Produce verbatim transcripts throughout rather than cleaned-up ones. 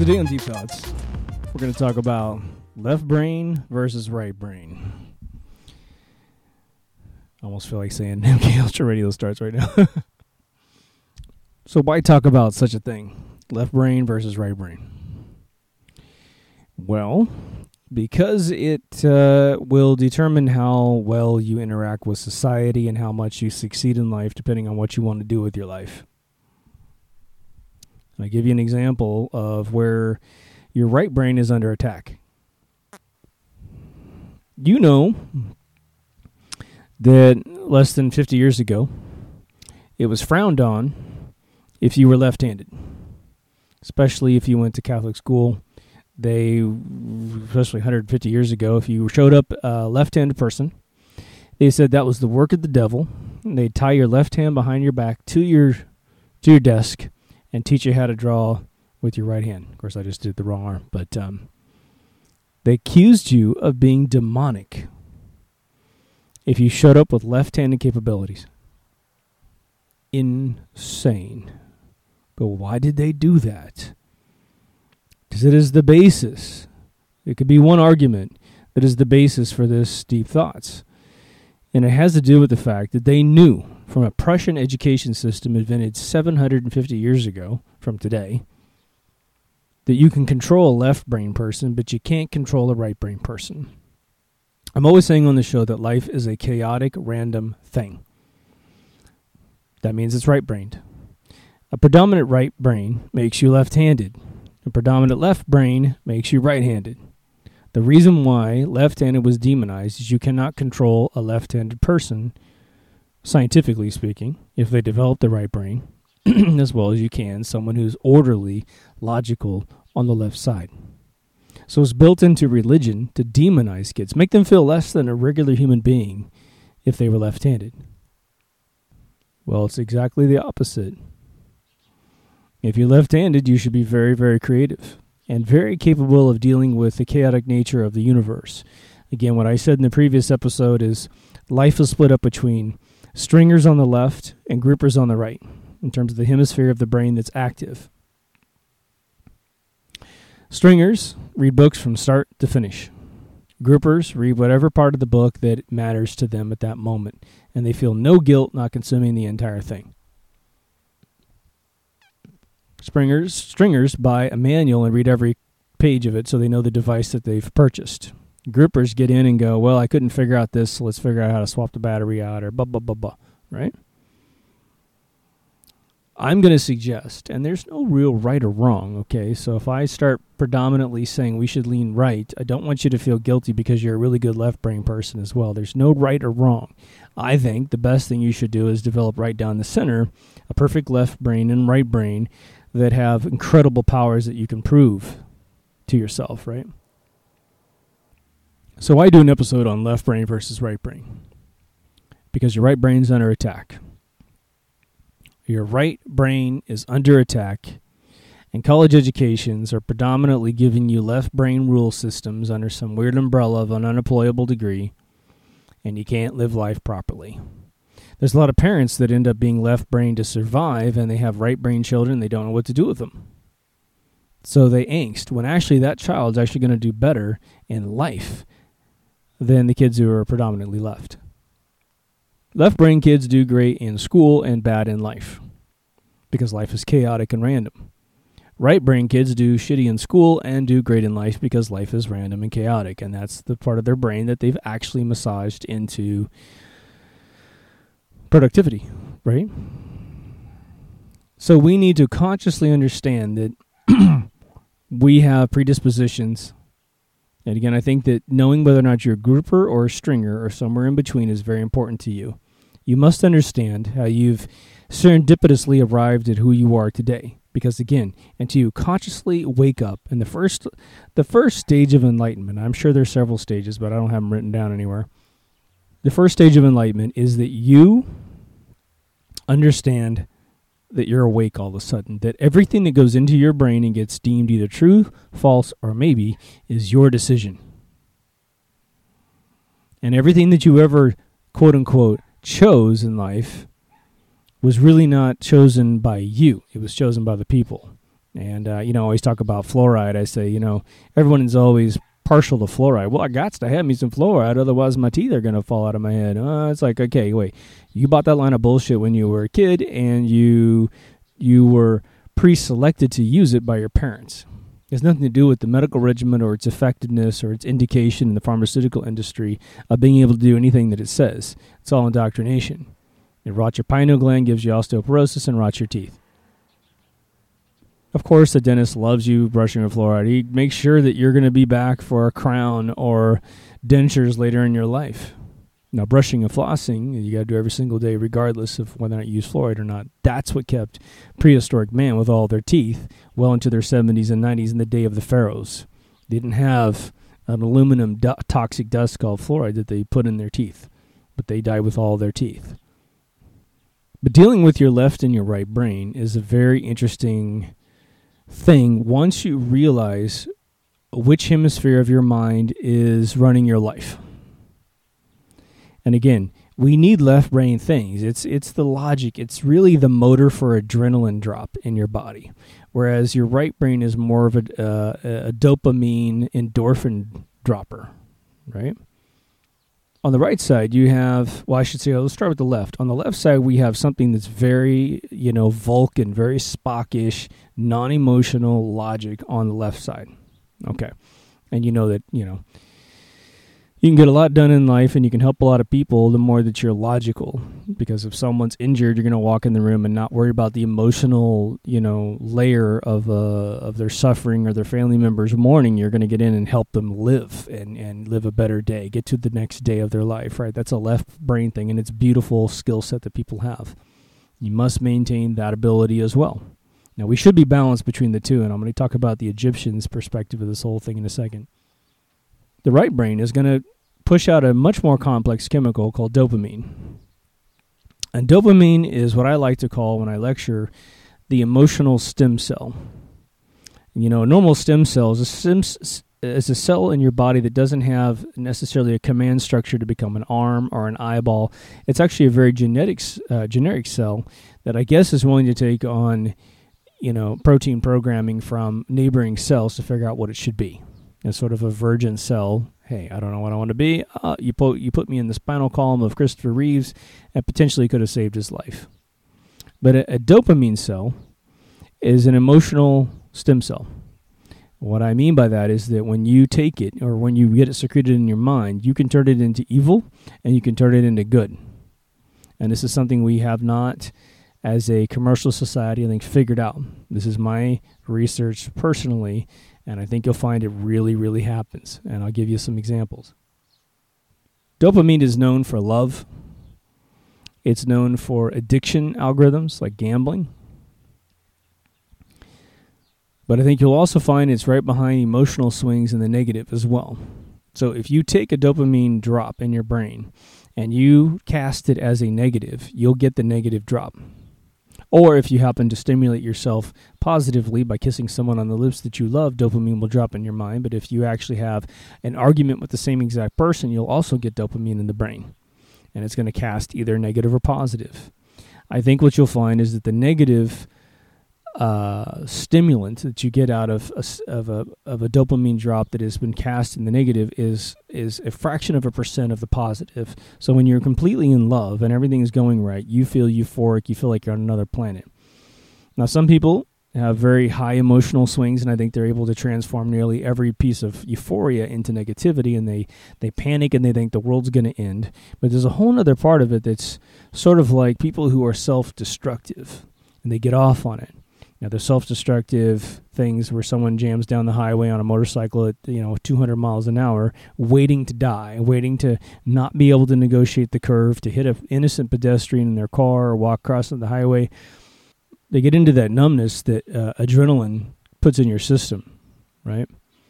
Today on Deep Thoughts, we're going to talk about left brain versus right brain. I almost feel like saying M K Ultra Radio starts right now. So why talk about such a thing? Left brain versus right brain. Well, because it uh, will determine how well you interact with society and how much you succeed in life depending on what you want to do with your life. I'll give you an example of where your right brain is under attack. You know that less than fifty years ago, it was frowned on if you were left-handed, especially if you went to Catholic school. They, especially one hundred fifty years ago, if you showed up a left-handed person, they said that was the work of the devil. They'd tie your left hand behind your back to your to your desk and teach you how to draw with your right hand. Of course, I just did the wrong arm, but um, they accused you of being demonic if you showed up with left-handed capabilities. Insane. But why did they do that? Because it is the basis. It could be one argument that is the basis for this deep thoughts. And it has to do with the fact that they knew from a Prussian education system invented seven hundred fifty years ago from today that you can control a left brain person, but you can't control a right brain person. I'm always saying on the show that life is a chaotic, random thing. That means it's right-brained. A predominant right brain makes you left-handed. A predominant left brain makes you right-handed. The reason why left-handed was demonized is you cannot control a left-handed person, scientifically speaking, if they develop the right brain, as well as you can someone who's orderly, logical on the left side. So it's built into religion to demonize kids, make them feel less than a regular human being if they were left-handed. Well, it's exactly the opposite. If you're left-handed, you should be very, very creative and very capable of dealing with the chaotic nature of the universe. Again, what I said in the previous episode is life is split up between stringers on the left and groupers on the right in terms of the hemisphere of the brain that's active. Stringers read books from start to finish. Groupers read whatever part of the book that matters to them at that moment, and they feel no guilt not consuming the entire thing. Stringers, stringers buy a manual and read every page of it so they know the device that they've purchased. Groupers get in and go, well, I couldn't figure out this, so let's figure out how to swap the battery out, or blah, blah, blah, blah, right? I'm going to suggest, and there's no real right or wrong, okay? So if I start predominantly saying we should lean right, I don't want you to feel guilty because you're a really good left brain person as well. There's no right or wrong. I think the best thing you should do is develop right down the center, a perfect left brain and right brain that have incredible powers that you can prove to yourself, right? So I do an episode on left brain versus right brain because your right brain's under attack. Your right brain is under attack, and college educations are predominantly giving you left brain rule systems under some weird umbrella of an unemployable degree, and you can't live life properly. There's a lot of parents that end up being left brain to survive, and they have right brain children, they don't know what to do with them. So they angst, when actually that child's actually going to do better in life than the kids who are predominantly left. Left brain kids do great in school and bad in life because life is chaotic and random. Right brain kids do shitty in school and do great in life because life is random and chaotic, and that's the part of their brain that they've actually massaged into productivity, right? So we need to consciously understand that we have predispositions. And again, I think that knowing whether or not you're a grouper or a stringer or somewhere in between is very important to you. You must understand how you've serendipitously arrived at who you are today. Because again, until you consciously wake up, and the first the first stage of enlightenment, I'm sure there's several stages, but I don't have them written down anywhere. The first stage of enlightenment is that you understand that you're awake all of a sudden, that everything that goes into your brain and gets deemed either true, false, or maybe is your decision. And everything that you ever, quote-unquote, chose in life was really not chosen by you. It was chosen by the people. And, uh, you know, I always talk about fluoride. I say, you know, everyone is always partial to fluoride. Well, I got to have me some fluoride, otherwise my teeth are going to fall out of my head. Uh, it's like, okay, wait, you bought that line of bullshit when you were a kid, and you you were pre-selected to use it by your parents. It has nothing to do with the medical regimen or its effectiveness or its indication in the pharmaceutical industry of being able to do anything that it says. It's all indoctrination. It rots your pineal gland, gives you osteoporosis, and rots your teeth. Of course, the dentist loves you brushing with fluoride. He makes sure that you're going to be back for a crown or dentures later in your life. Now, brushing and flossing, you got to do every single day regardless of whether or not you use fluoride or not. That's what kept prehistoric man with all their teeth well into their seventies and nineties in the day of the pharaohs. They didn't have an aluminum du- toxic dust called fluoride that they put in their teeth, but they died with all their teeth. But dealing with your left and your right brain is a very interesting thing once you realize which hemisphere of your mind is running your life. And again, we need left brain things. It's it's the logic. It's really the motor for adrenaline drop in your body, whereas your right brain is more of a, uh, a dopamine endorphin dropper, right? On the right side, you have, well, I should say, let's start with the left. On the left side, we have something that's very, you know, Vulcan, very Spock-ish, non-emotional logic on the left side. Okay. And you know that, you know, you can get a lot done in life and you can help a lot of people the more that you're logical. Because if someone's injured, you're going to walk in the room and not worry about the emotional, you know, layer of uh, of their suffering or their family member's mourning. You're going to get in and help them live and, and live a better day, get to the next day of their life, right? That's a left brain thing, and it's a beautiful skill set that people have. You must maintain that ability as well. Now, we should be balanced between the two, and I'm going to talk about the Egyptians' perspective of this whole thing in a second. The right brain is going to push out a much more complex chemical called dopamine. And dopamine is what I like to call, when I lecture, the emotional stem cell. You know, a normal stem cell is a, stem, is a cell in your body that doesn't have necessarily a command structure to become an arm or an eyeball. It's actually a very genetic, uh, generic cell that I guess is willing to take on, you know, protein programming from neighboring cells to figure out what it should be. It's sort of a virgin cell. Hey, I don't know what I want to be. Uh, you put you put me in the spinal column of Christopher Reeves, and potentially could have saved his life. But a, a dopamine cell is an emotional stem cell. What I mean by that is that when you take it, or when you get it secreted in your mind, you can turn it into evil, and you can turn it into good. And this is something we have not, as a commercial society, I think, figured out. This is my research personally, and I think you'll find it really, really happens. And I'll give you some examples. Dopamine is known for love. It's known for addiction algorithms like gambling. But I think you'll also find it's right behind emotional swings in the negative as well. So if you take a dopamine drop in your brain and you cast it as a negative, you'll get the negative drop. Or if you happen to stimulate yourself positively by kissing someone on the lips that you love, dopamine will drop in your mind. But if you actually have an argument with the same exact person, you'll also get dopamine in the brain. And it's going to cast either negative or positive. I think what you'll find is that the negative uh, stimulant that you get out of a, of a of a dopamine drop that has been cast in the negative is is a fraction of a percent of the positive. So when you're completely in love and everything is going right, you feel euphoric, you feel like you're on another planet. Now, some people have very high emotional swings, and I think they're able to transform nearly every piece of euphoria into negativity, and they, they panic and they think the world's going to end. But there's a whole other part of it that's sort of like people who are self-destructive, and they get off on it. Now, there's self-destructive things where someone jams down the highway on a motorcycle at, you know, two hundred miles an hour, waiting to die, waiting to not be able to negotiate the curve, to hit an innocent pedestrian in their car or walk across the highway. They get into that numbness that uh, adrenaline puts in your system, right?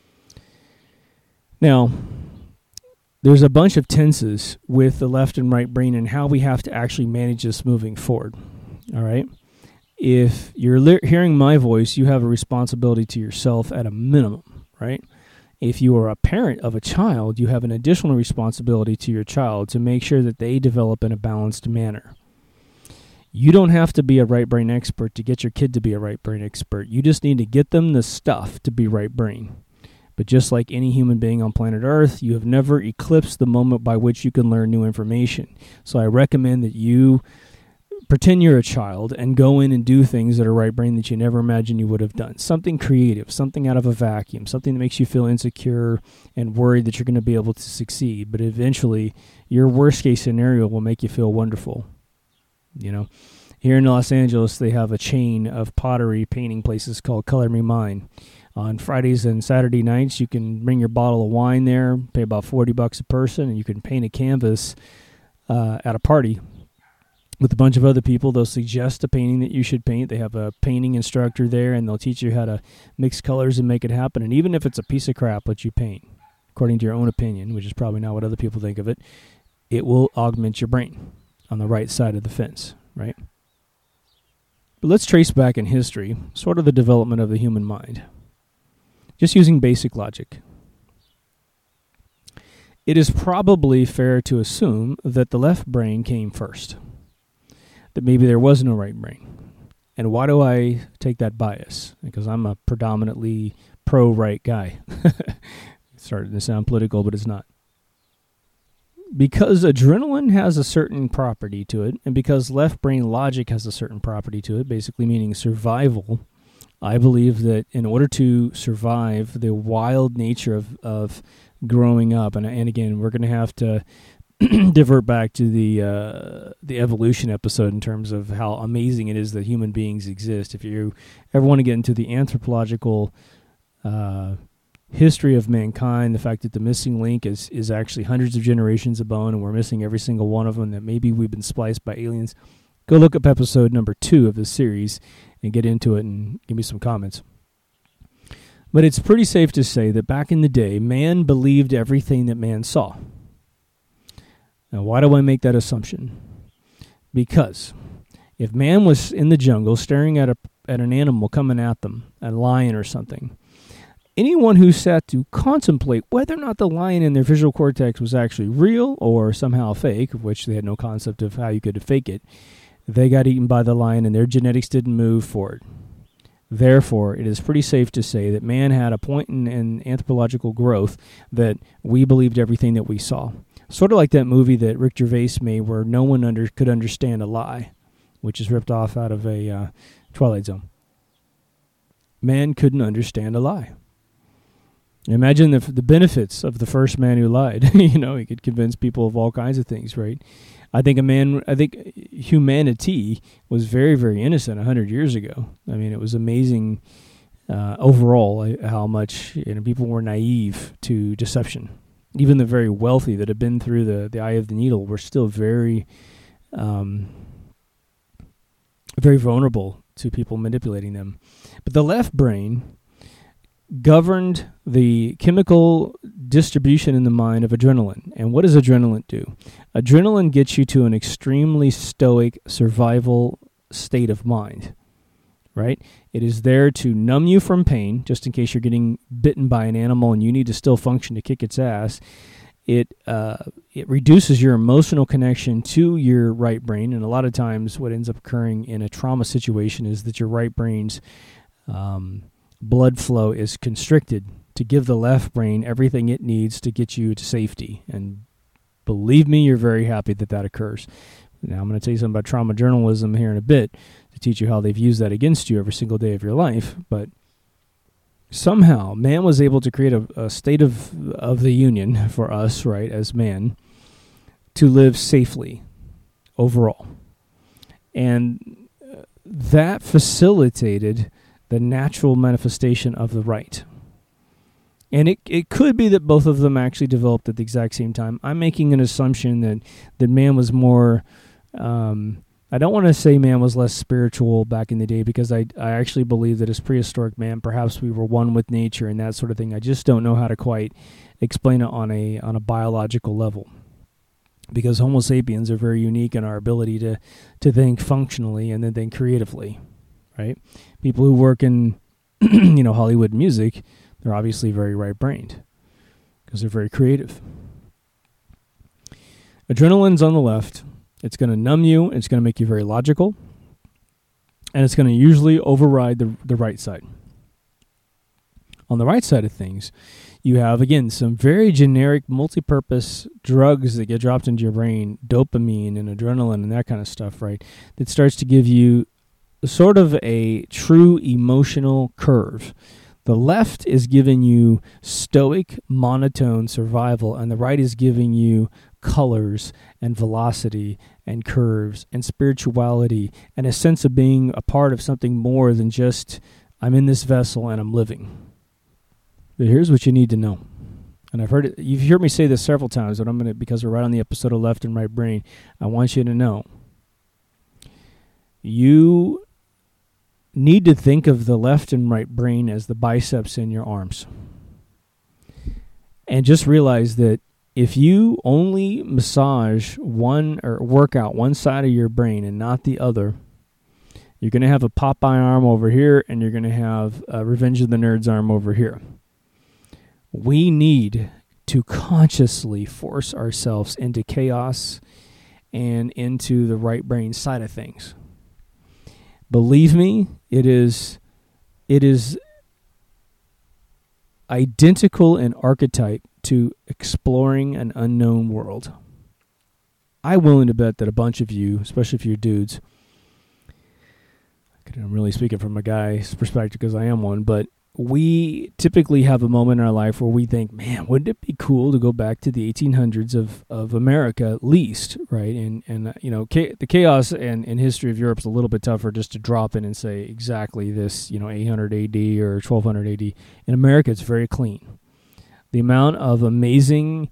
Now, there's a bunch of tenses with the left and right brain and how we have to actually manage this moving forward, all right? If you're li- hearing my voice, you have a responsibility to yourself at a minimum, right? If you are a parent of a child, you have an additional responsibility to your child to make sure that they develop in a balanced manner. You don't have to be a right brain expert to get your kid to be a right brain expert. You just need to get them the stuff to be right brain. But just like any human being on planet Earth, you have never eclipsed the moment by which you can learn new information. So I recommend that you pretend you're a child and go in and do things that are right brain that you never imagined you would have done. Something creative, something out of a vacuum, something that makes you feel insecure and worried that you're going to be able to succeed. But eventually, your worst case scenario will make you feel wonderful. You know, here in Los Angeles, they have a chain of pottery painting places called Color Me Mine. On Fridays and Saturday nights, you can bring your bottle of wine there, pay about forty bucks a person, and you can paint a canvas uh, at a party with a bunch of other people. They'll suggest a painting that you should paint. They have a painting instructor there, and they'll teach you how to mix colors and make it happen. And even if it's a piece of crap that you paint, according to your own opinion, which is probably not what other people think of it, it will augment your brain on the right side of the fence, right? But let's trace back in history sort of the development of the human mind. Just using basic logic. It is probably fair to assume that the left brain came first, that maybe there was no right brain. And why do I take that bias? Because I'm a predominantly pro-right guy. It's starting to sound political, but it's not. Because adrenaline has a certain property to it, and because left brain logic has a certain property to it, basically meaning survival, I believe that in order to survive the wild nature of, of growing up, and, and again, we're going to have to divert back to the uh, the evolution episode in terms of how amazing it is that human beings exist. If you ever want to get into the anthropological uh, history of mankind, the fact that the missing link is, is actually hundreds of generations of bone, and we're missing every single one of them, that maybe we've been spliced by aliens, go look up episode number two of this series and get into it and give me some comments. But it's pretty safe to say that back in the day, man believed everything that man saw. Now, why do I make that assumption? Because if man was in the jungle staring at a at an animal coming at them, a lion or something, anyone who sat to contemplate whether or not the lion in their visual cortex was actually real or somehow fake, of which they had no concept of how you could fake it, they got eaten by the lion and their genetics didn't move forward. Therefore, it is pretty safe to say that man had a point in, in anthropological growth that we believed everything that we saw. Sort of like that movie that Rick Gervais made where no one under, could understand a lie, which is ripped off out of a uh, Twilight Zone. Man couldn't understand a lie. Imagine the the benefits of the first man who lied. You know, he could convince people of all kinds of things, right? I think a man, I think humanity was very, very innocent a hundred years ago. I mean, it was amazing uh, overall how much, you know, people were naive to deception. Even the very wealthy that had been through the, the eye of the needle were still very, um, very vulnerable to people manipulating them. But the left brain governed the chemical distribution in the mind of adrenaline. And what does adrenaline do? Adrenaline gets you to an extremely stoic survival state of mind, right? It is there to numb you from pain, just in case you're getting bitten by an animal and you need to still function to kick its ass. It uh, it reduces your emotional connection to your right brain, and a lot of times what ends up occurring in a trauma situation is that your right brain's um, blood flow is constricted to give the left brain everything it needs to get you to safety. And believe me, you're very happy that that occurs. Now, I'm going to tell you something about trauma journalism here in a bit to teach you how they've used that against you every single day of your life. But somehow, man was able to create a, a state of, of the union for us, right, as man, to live safely overall. And that facilitated the natural manifestation of the right. And it it could be that both of them actually developed at the exact same time. I'm making an assumption that, that man was more, um, I don't want to say man was less spiritual back in the day, because I, I actually believe that as prehistoric man, perhaps we were one with nature and that sort of thing. I just don't know how to quite explain it on a on a biological level. Because Homo sapiens are very unique in our ability to, to think functionally and then think creatively, right? People who work in, you know, Hollywood music, they're obviously very right-brained because they're very creative. Adrenaline's on the left, It's going to numb you. It's going to make you very logical. And it's going to usually override the, the right side. On the right side of things, you have, again, some very generic multi-purpose drugs that get dropped into your brain, dopamine and adrenaline and that kind of stuff, right? That starts to give you sort of a true emotional curve. The left is giving you stoic, monotone survival, and the right is giving you colors and velocity and curves and spirituality and a sense of being a part of something more than just, I'm in this vessel and I'm living. But here's what you need to know. And I've heard it, you've heard me say this several times, but I'm going to, because we're right on the episode of Left and Right Brain, I want you to know. You need to think of the left and right brain as the biceps in your arms. And just realize that if you only massage one or work out one side of your brain and not the other, you're going to have a Popeye arm over here and you're going to have a Revenge of the Nerds arm over here. We need to consciously force ourselves into chaos and into the right brain side of things. Believe me, it is it is identical in archetype to exploring an unknown world. I'm willing to bet that a bunch of you, especially if you're dudes, I'm really speaking from a guy's perspective because I am one, but we typically have a moment in our life where we think, man, wouldn't it be cool to go back to the eighteen hundreds of, of America at least, right? And, and uh, you know, cha- the chaos and, and history of Europe is a little bit tougher just to drop in and say exactly this, you know, eight hundred A D or twelve hundred A D. In America, it's very clean. The amount of amazing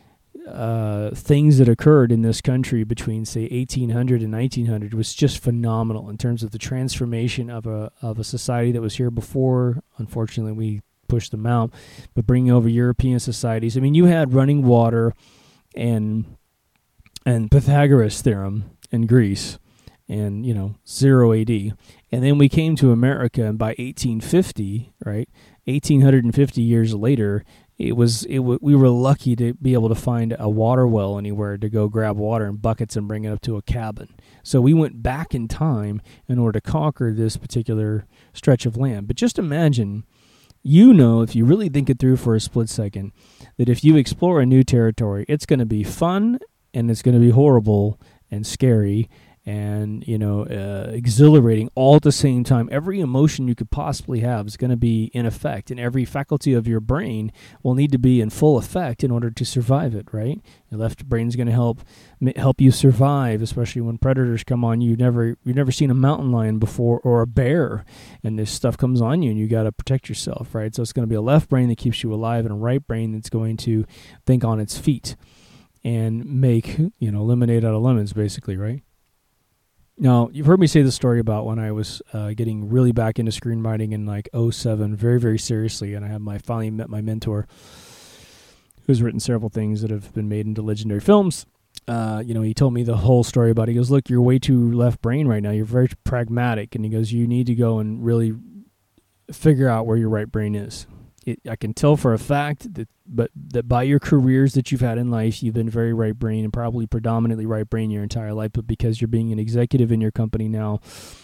uh, things that occurred in this country between, say, eighteen hundred and nineteen hundred was just phenomenal in terms of the transformation of a of a society that was here before. Unfortunately, we pushed them out, but bringing over European societies. I mean, you had running water and and Pythagoras theorem in Greece, and you know zero A D, and then we came to America, and by eighteen fifty, right, eighteen fifty years later. It was it. W- we were lucky to be able to find a water well anywhere to go grab water in buckets and bring it up to a cabin. So we went back in time in order to conquer this particular stretch of land. But just imagine, you know, if you really think it through for a split second, that if you explore a new territory, it's going to be fun and it's going to be horrible and scary and, you know, uh, exhilarating all at the same time. Every emotion you could possibly have is going to be in effect, and every faculty of your brain will need to be in full effect in order to survive it, right? Your left brain is going to help help you survive, especially when predators come on you. You've never, you've never seen a mountain lion before or a bear, and this stuff comes on you, and you got to protect yourself, right? So it's going to be a left brain that keeps you alive and a right brain that's going to think on its feet and make, you know, lemonade out of lemons, basically, right? Now, you've heard me say the story about when I was uh, getting really back into screenwriting in like oh seven, very, very seriously, and I had my finally met my mentor, who's written several things that have been made into legendary films. Uh, you know, he told me the whole story about it. He goes, look, you're way too left brain right now. You're very pragmatic. And he goes, you need to go and really figure out where your right brain is. It, I can tell for a fact that, but that by your careers that you've had in life, you've been very right brain and probably predominantly right brain your entire life. But because you're being an executive in your company now,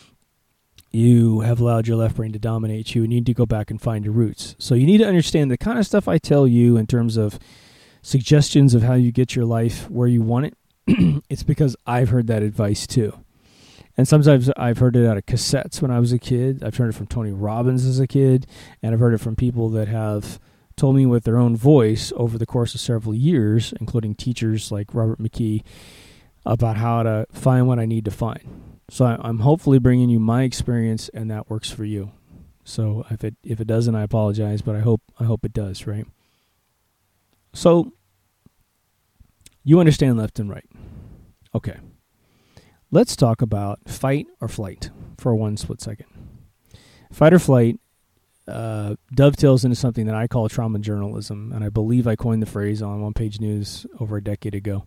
you have allowed your left brain to dominate you, and you need to go back and find your roots. So you need to understand the kind of stuff I tell you in terms of suggestions of how you get your life where you want it. It's because I've heard that advice too. And sometimes I've heard it out of cassettes when I was a kid. I've heard it from Tony Robbins as a kid. And I've heard it from people that have told me with their own voice over the course of several years, including teachers like Robert McKee, about how to find what I need to find. So I'm hopefully bringing you my experience, and that works for you. So if it if it doesn't, I apologize, but I hope I hope it does, right? So you understand left and right. Okay. Let's talk about fight or flight for one split second. Fight or flight uh, dovetails into something that I call trauma journalism, and I believe I coined the phrase on One Page News over a decade ago.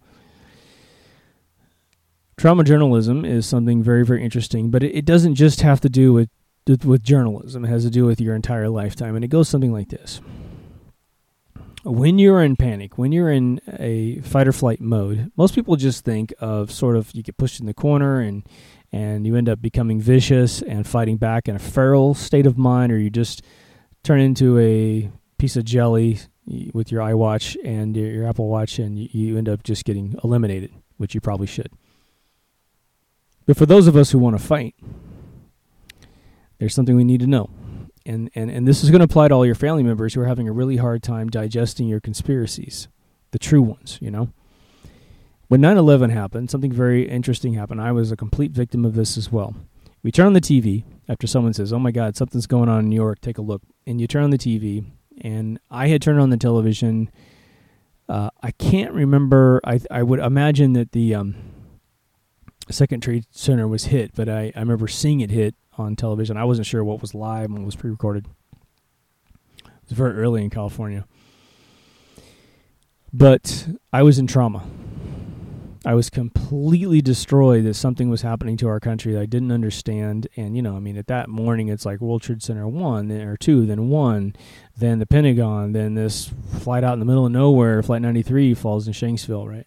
Trauma journalism is something very, very interesting, but it, it doesn't just have to do with, with journalism. It has to do with your entire lifetime, and it goes something like this. when you're in panic, when you're in a fight or flight mode, most people just think of sort of you get pushed in the corner and and you end up becoming vicious and fighting back in a feral state of mind, or you just turn into a piece of jelly with your iWatch and your, your Apple Watch, and you, you end up just getting eliminated, which you probably should. But for those of us who want to fight, there's something we need to know. And, and, and this is going to apply to all your family members who are having a really hard time digesting your conspiracies, the true ones, you know. When nine eleven happened, something very interesting happened. I was a complete victim of this as well. We turn on the T V after someone says, oh my God, something's going on in New York, take a look. And you turn on the T V, and I had turned on the television. Uh, I can't remember. I I would imagine that the um, Second Trade Center was hit, but I, I remember seeing it hit on television. I wasn't sure what was live and what was pre-recorded. It was very early in California. But I was in trauma. I was completely destroyed that something was happening to our country that I didn't understand. And, you know, I mean, at that morning, it's like World Trade Center one, then, or two, then one, then the Pentagon, then this flight out in the middle of nowhere, Flight ninety-three, falls in Shanksville, right?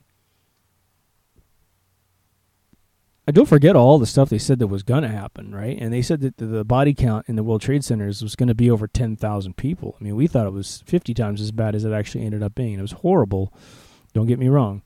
I don't forget all the stuff they said that was going to happen, right? And they said that the body count in the World Trade Centers was going to be over ten thousand people. I mean, we thought it was fifty times as bad as it actually ended up being. It was horrible. Don't get me wrong.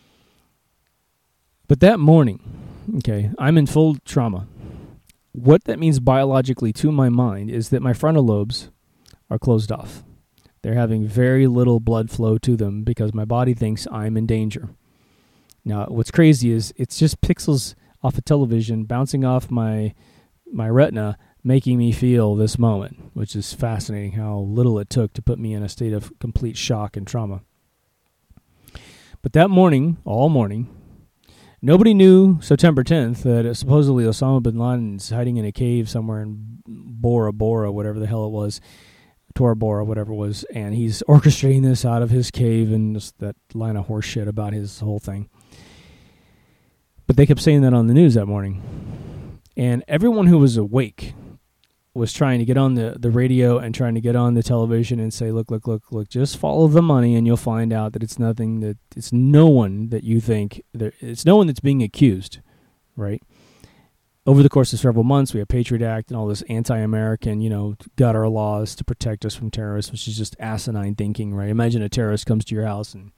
But that morning, okay, I'm in full trauma. What that means biologically to my mind is that my frontal lobes are closed off. They're having very little blood flow to them because my body thinks I'm in danger. Now, what's crazy is it's just pixels off a television bouncing off my my retina, making me feel this moment, which is fascinating how little it took to put me in a state of complete shock and trauma. But that morning, all morning, nobody knew September tenth that supposedly Osama bin Laden's hiding in a cave somewhere in Bora Bora, whatever the hell it was, Tora Bora, whatever it was, and he's orchestrating this out of his cave and just that line of horse shit about his whole thing. But they kept saying that on the news that morning. And everyone who was awake was trying to get on the, the radio and trying to get on the television and say, look, look, look, look, just follow the money and you'll find out that it's nothing, that it's no one that you think, that it's no one that's being accused, right? Over the course of several months, we have Patriot Act and all this anti-American, you know, got our laws to protect us from terrorists, which is just asinine thinking, right? Imagine a terrorist comes to your house and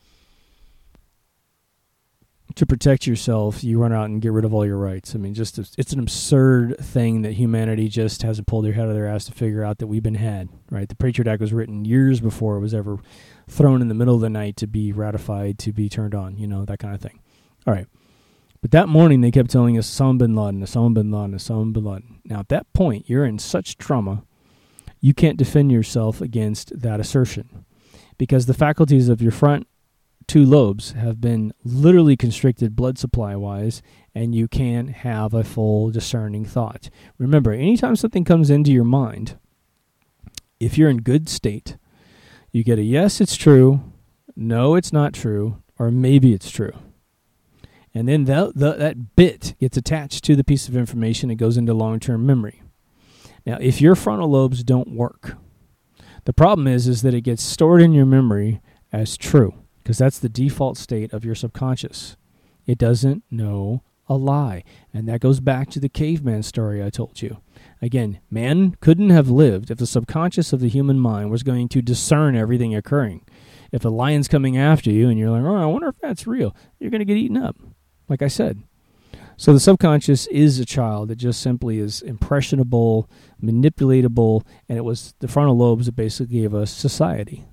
to protect yourself, you run out and get rid of all your rights. I mean, just it's an absurd thing that humanity just hasn't pulled their head out of their ass to figure out that we've been had, right? The Patriot Act was written years before it was ever thrown in the middle of the night to be ratified, to be turned on, you know, that kind of thing. All right. But that morning, they kept telling us Osama bin Laden, Osama bin Laden, Osama bin Laden. Now, at that point, you're in such trauma, you can't defend yourself against that assertion because the faculties of your front two lobes have been literally constricted blood supply-wise, and you can't have a full discerning thought. Remember, anytime something comes into your mind, if you're in good state, you get a yes, it's true, no, it's not true, or maybe it's true. And then that, that, that bit gets attached to the piece of information. It goes into long-term memory. Now, if your frontal lobes don't work, the problem is, is that it gets stored in your memory as true, because that's the default state of your subconscious. It doesn't know a lie. And that goes back to the caveman story I told you. Again, man couldn't have lived if the subconscious of the human mind was going to discern everything occurring. If a lion's coming after you and you're like, oh, I wonder if that's real, you're going to get eaten up, like I said. So the subconscious is a child that just simply is impressionable, manipulatable, and it was the frontal lobes that basically gave us society.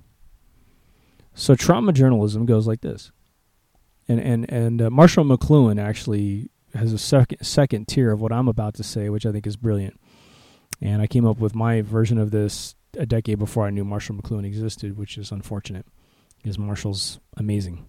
So trauma journalism goes like this. And and, and uh, Marshall McLuhan actually has a second, second tier of what I'm about to say, which I think is brilliant. And I came up with my version of this a decade before I knew Marshall McLuhan existed, which is unfortunate because Marshall's amazing.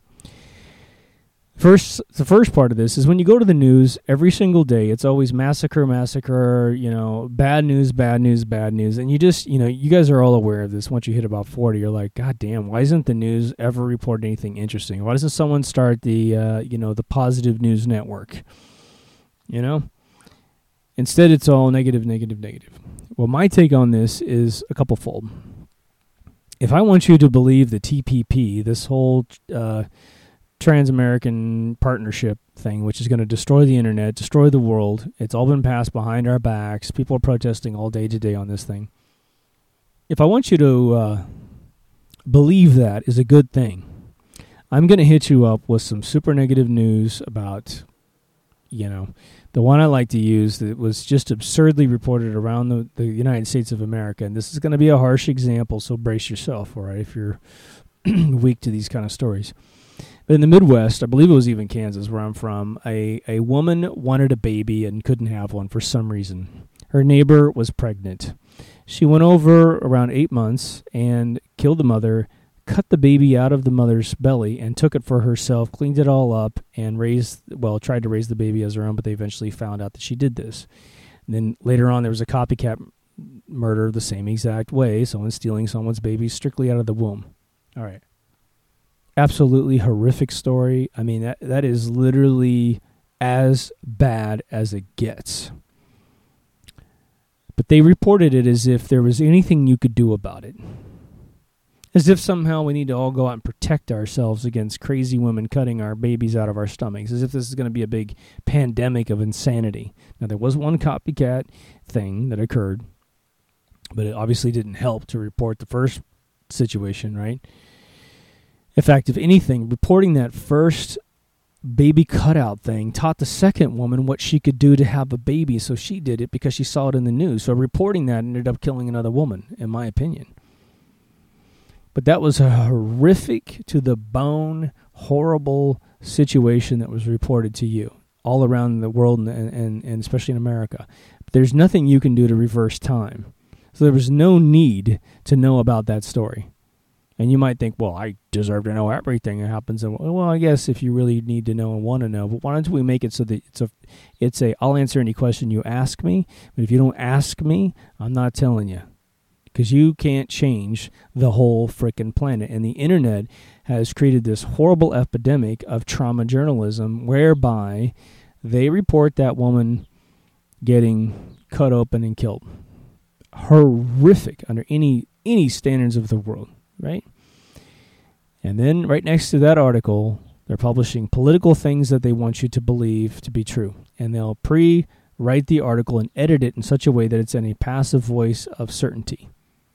First, the first part of this is when you go to the news every single day, it's always massacre, massacre, you know, bad news, bad news, bad news. And you just, you know, you guys are all aware of this. Once you hit about forty, you're like, God damn, why isn't the news ever reporting anything interesting? Why doesn't someone start the, uh, you know, the positive news network? You know? Instead, it's all negative, negative, negative. Well, my take on this is a couple fold. if I want you to believe the T P P, this whole uh, Trans-American Partnership thing, which is going to destroy the internet, destroy the world, it's all been passed behind our backs. People are protesting all day today on this thing. If I want you to uh, believe that is a good thing, I'm going to hit you up with some super negative news about, you know, the one I like to use that was just absurdly reported around the, the United States of America. And this is going to be a harsh example, so brace yourself, all right, if you're weak to these kind of stories. But in the Midwest, I believe it was even Kansas, where I'm from, a, a woman wanted a baby and couldn't have one for some reason. Her neighbor was pregnant. She went over around eight months and killed the mother, cut the baby out of the mother's belly, and took it for herself, cleaned it all up, and raised, well, tried to raise the baby as her own, but they eventually found out that she did this. And then later on, there was a copycat murder the same exact way, someone stealing someone's baby strictly out of the womb. All right. Absolutely horrific story. I mean, that that is literally as bad as it gets. But they reported it as if there was anything you could do about it. As if somehow we need to all go out and protect ourselves against crazy women cutting our babies out of our stomachs. As if this is going to be a big pandemic of insanity. Now, there was one copycat thing that occurred, but it obviously didn't help to report the first situation, right? In fact, if anything, reporting that first baby cutout thing taught the second woman what she could do to have a baby, so she did it because she saw it in the news. So reporting that ended up killing another woman, in my opinion. But that was a horrific to the bone, horrible situation that was reported to you all around the world and, and, and especially in America. But there's nothing you can do to reverse time. So there was no need to know about that story. And you might think, well, I deserve to know everything that happens. And well, I guess if you really need to know and want to know, but why don't we make it so that it's a, it's a, I'll answer any question you ask me. But if you don't ask me, I'm not telling you. Because you can't change the whole frickin' planet. And the internet has created this horrible epidemic of trauma journalism whereby they report that woman getting cut open and killed. Horrific under any any standards of the world, right? And then right next to that article, they're publishing political things that they want you to believe to be true. And they'll pre-write the article and edit it in such a way that it's in a passive voice of certainty.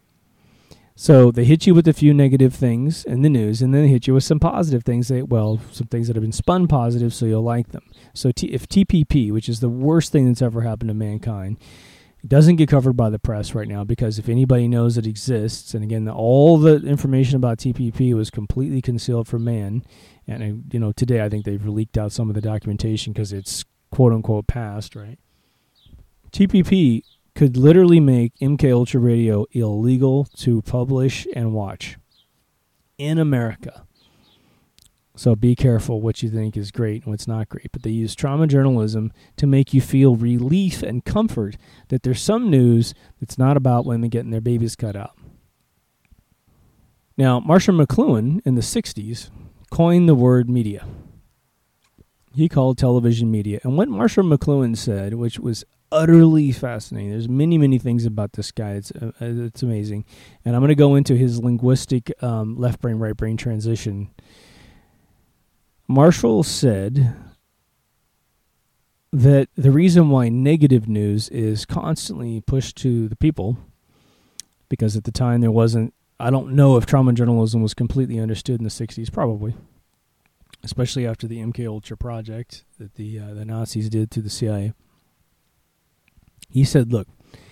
So they hit you with a few negative things in the news, and then they hit you with some positive things. They, well, some things that have been spun positive, so you'll like them. So T, if T P P, which is the worst thing that's ever happened to mankind, it doesn't get covered by the press right now, because if anybody knows it exists, and again, the, all the information about T P P was completely concealed from man, and you know, today I think they've leaked out some of the documentation because it's quote-unquote past, right? T P P could literally make M K Ultra Radio illegal to publish and watch in America. So be careful what you think is great and what's not great. But they use trauma journalism to make you feel relief and comfort that there's some news that's not about women getting their babies cut out. Now, Marshall McLuhan in the sixties coined the word media. He called television media. And what Marshall McLuhan said, which was utterly fascinating. There's many, many things about this guy. It's uh, it's amazing. And I'm going to go into his linguistic um, left brain, right brain transition. Marshall said that the reason why negative news is constantly pushed to the people, because at the time there wasn't, I don't know if trauma journalism was completely understood in the sixties, probably, especially after the M K Ultra project that the uh, the Nazis did through the C I A. He said, look,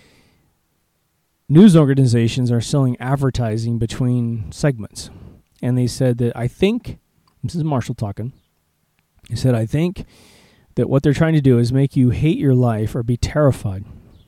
news organizations are selling advertising between segments. And they said that I think, this is Marshall talking, he said, I think that what they're trying to do is make you hate your life or be terrified.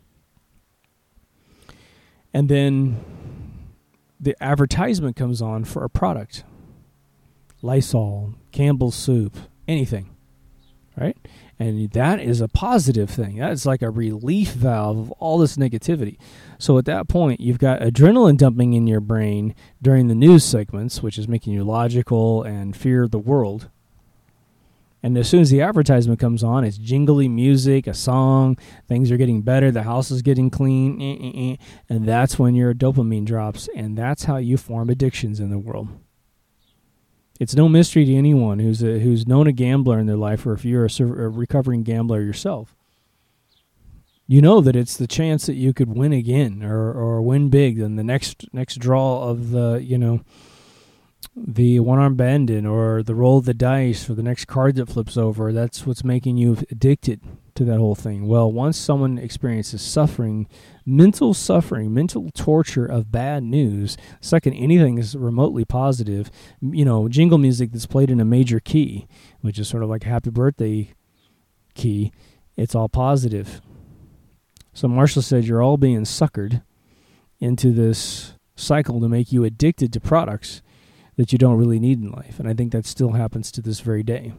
And then the advertisement comes on for a product. Lysol, Campbell's soup, anything, right? And that is a positive thing. That's like a relief valve of all this negativity. So at that point, you've got adrenaline dumping in your brain during the news segments, which is making you logical and fear the world. And as soon as the advertisement comes on, it's jingly music, a song, things are getting better, the house is getting clean, eh, eh, eh, and that's when your dopamine drops, and that's how you form addictions in the world. It's no mystery to anyone who's a, who's known a gambler in their life, or if you're a, a recovering gambler yourself. You know that it's the chance that you could win again or, or win big in the next next draw of the, you know, the one-arm bandit or the roll of the dice for the next card that flips over. That's what's making you addicted to that whole thing. Well, once someone experiences suffering, mental suffering, mental torture of bad news, second anything is remotely positive, you know, jingle music that's played in a major key, which is sort of like a happy birthday key, it's all positive. So Marshall said you're all being suckered into this cycle to make you addicted to products that you don't really need in life. And I think that still happens to this very day.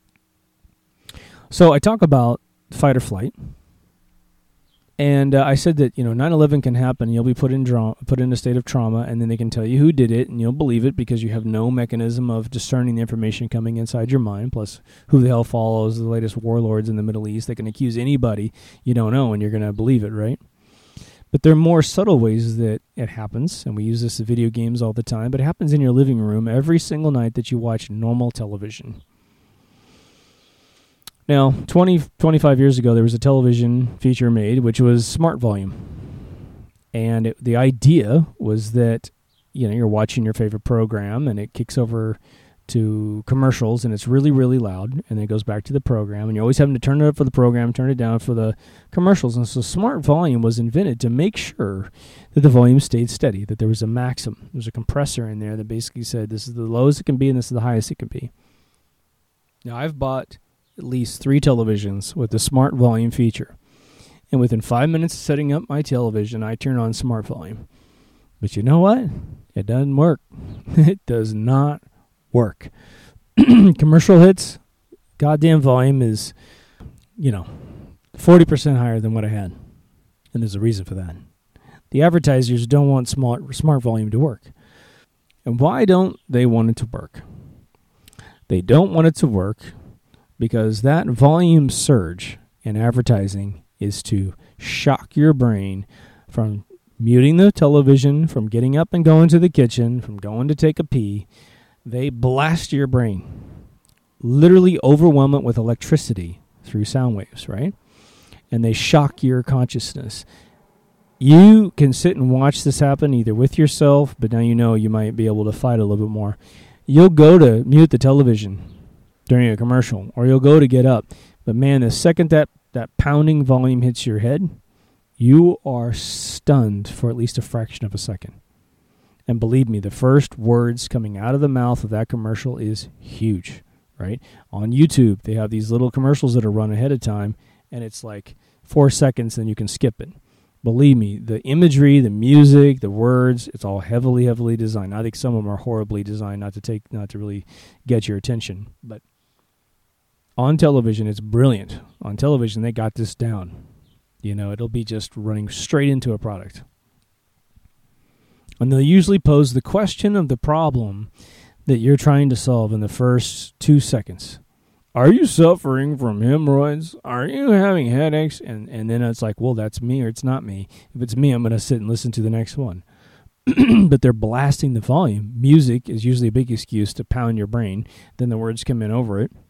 So I talk about fight or flight. And uh, I said that, you know, nine eleven can happen. You'll be put in dra- put in a state of trauma, and then they can tell you who did it, and you'll believe it because you have no mechanism of discerning the information coming inside your mind, plus who the hell follows the latest warlords in the Middle East. They can accuse anybody you don't know, and you're going to believe it, right? But there are more subtle ways that it happens, and we use this in video games all the time, but it happens in your living room every single night that you watch normal television. Now, twenty, twenty-five years ago, there was a television feature made, which was Smart Volume. And it, the idea was that, you know, you're watching your favorite program, and it kicks over to commercials, and it's really, really loud, and then it goes back to the program, and you're always having to turn it up for the program, turn it down for the commercials. And so Smart Volume was invented to make sure that the volume stayed steady, that there was a maximum. There was a compressor in there that basically said this is the lowest it can be and this is the highest it can be. Now, I've bought at least three televisions with the Smart Volume feature, and within five minutes of setting up my television, I turn on Smart Volume. But you know what? It doesn't work. It does not work. Commercial hits, goddamn volume is, you know, forty percent higher than what I had. And there's a reason for that. The advertisers don't want smart, smart volume to work. And why don't they want it to work? They don't want it to work because that volume surge in advertising is to shock your brain from muting the television, from getting up and going to the kitchen, from going to take a pee. They blast your brain, literally overwhelm it with electricity through sound waves, right? And they shock your consciousness. You can sit and watch this happen either with yourself, but now you know you might be able to fight a little bit more. You'll go to mute the television during a commercial, or you'll go to get up. But man, the second that, that pounding volume hits your head, you are stunned for at least a fraction of a second. And believe me, the first words coming out of the mouth of that commercial is huge, right? On YouTube, they have these little commercials that are run ahead of time, and it's like four seconds, and you can skip it. Believe me, the imagery, the music, the words, it's all heavily, heavily designed. I think some of them are horribly designed not to take, not to really get your attention. But on television, it's brilliant. On television, they got this down. You know, it'll be just running straight into a product. And they'll usually pose the question of the problem that you're trying to solve in the first two seconds. Are you suffering from hemorrhoids? Are you having headaches? And and then it's like, well, that's me or it's not me. If it's me, I'm going to sit and listen to the next one. But they're blasting the volume. Music is usually a big excuse to pound your brain. Then the words come in over it.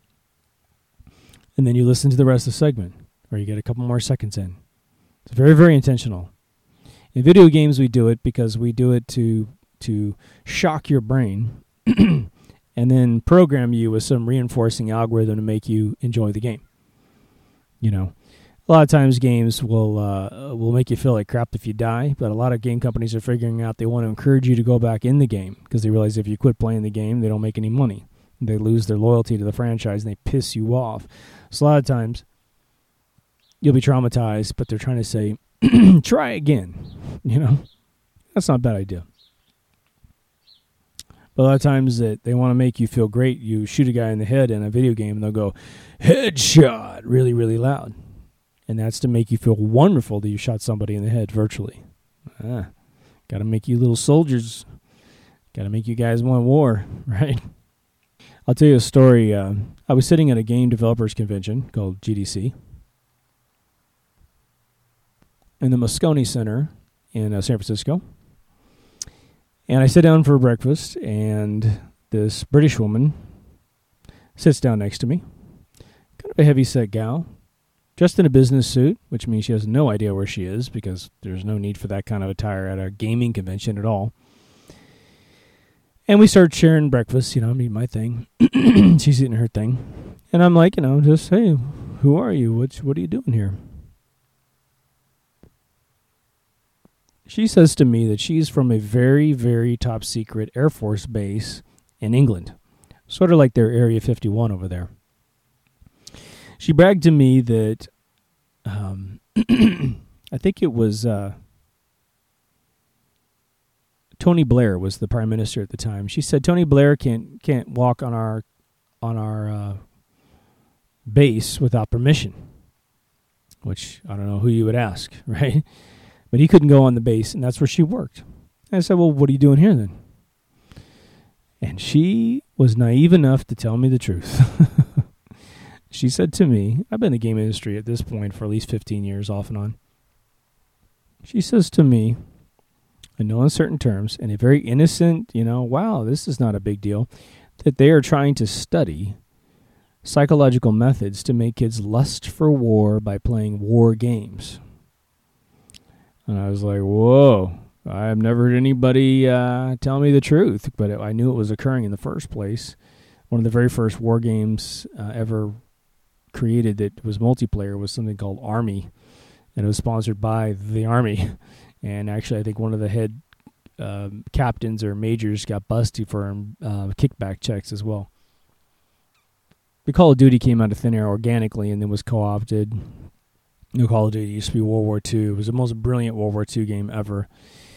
And then you listen to the rest of the segment, or you get a couple more seconds in. It's very, very intentional. In video games, we do it because we do it to to shock your brain and then program you with some reinforcing algorithm to make you enjoy the game. You know, a lot of times games will uh, will make you feel like crap if you die, but a lot of game companies are figuring out they want to encourage you to go back in the game because they realize if you quit playing the game, they don't make any money. They lose their loyalty to the franchise and they piss you off. So a lot of times you'll be traumatized, but they're trying to say, try again. You know, that's not a bad idea. But a lot of times that they want to make you feel great. You shoot a guy in the head in a video game and they'll go, headshot, really, really loud. And that's to make you feel wonderful that you shot somebody in the head virtually. Ah, got to make you little soldiers. Got to make you guys want war, right? I'll tell you a story. Uh, I was sitting at a game developers convention called G D C in the Moscone Center in uh, San Francisco. And I sit down for breakfast, and this British woman sits down next to me. Kind of a heavy-set gal, dressed in a business suit, which means she has no idea where she is because there's no need for that kind of attire at a gaming convention at all. And we start sharing breakfast, you know, I'm eating my thing. She's eating her thing. And I'm like, you know, just, hey, who are you? What's, what are you doing here? She says to me that she's from a very, very top secret Air Force base in England, sort of like their Area fifty-one over there. She bragged to me that um, I think it was uh, Tony Blair was the prime minister at the time. She said Tony Blair can't can't walk on our on our uh, base without permission, which I don't know who you would ask, right? But he couldn't go on the base, and that's where she worked. And I said, well, what are you doing here then? And she was naive enough to tell me the truth. She said to me, I've been in the game industry at this point for at least fifteen years, off and on. She says to me, in no uncertain terms, in a very innocent, you know, wow, this is not a big deal, that they are trying to study psychological methods to make kids lust for war by playing war games. And I was like, whoa, I've never heard anybody uh, tell me the truth, but it, I knew it was occurring in the first place. One of the very first war games uh, ever created that was multiplayer was something called Army, and it was sponsored by the Army. And actually, I think one of the head uh, captains or majors got busted for uh, kickback checks as well. The Call of Duty came out of thin air organically and then was co-opted. No, Call of Duty used to be World War Two. It was the most brilliant World War Two game ever.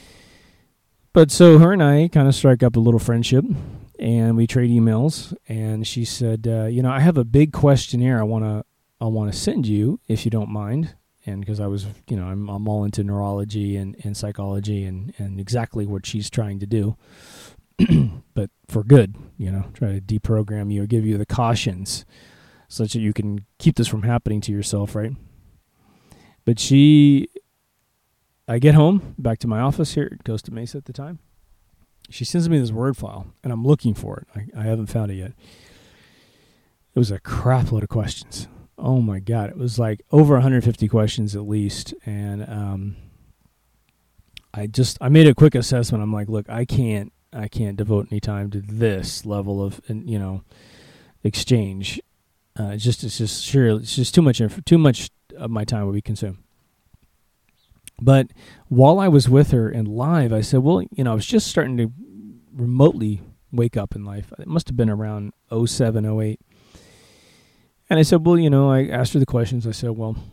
But so her and I kind of strike up a little friendship, and we trade emails. And she said, uh, "You know, I have a big questionnaire I want to I want to send you if you don't mind." And because I was, you know, I'm I'm all into neurology and, and psychology and, and exactly what she's trying to do, but for good, you know, try to deprogram you or give you the cautions such that you can keep this from happening to yourself, right? But she, I get home, back to my office here at Costa Mesa at the time. She sends me this Word file, and I'm looking for it. I, I haven't found it yet. It was a crap load of questions. Oh, my God. It was like over one hundred fifty questions at least. And um, I just, I made a quick assessment. I'm like, look, I can't, I can't devote any time to this level of, you know, exchange. Uh, it's just, it's just, sure, it's just too much, too much of my time would be consumed. But while I was with her and live, I said, well, you know, I was just starting to remotely wake up in life. It must have been around oh seven, oh eight. And I said, well, you know, I asked her the questions. I said, well,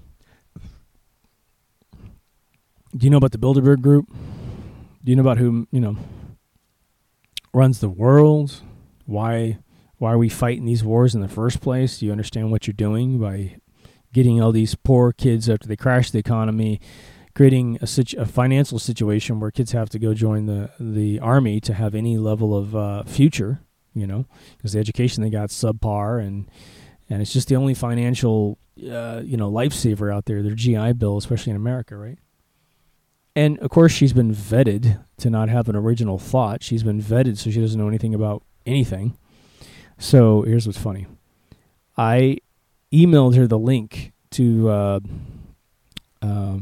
do you know about the Bilderberg Group? Do you know about who, you know, runs the world? Why, why are we fighting these wars in the first place? Do you understand what you're doing by getting all these poor kids after they crash the economy, creating a, situ- a financial situation where kids have to go join the, the army to have any level of uh, future, you know, because the education they got subpar, and and it's just the only financial, uh, you know, lifesaver out there, their G I Bill, especially in America, right? And, of course, she's been vetted to not have an original thought. She's been vetted so she doesn't know anything about anything. So here's what's funny. I emailed her the link to uh, uh,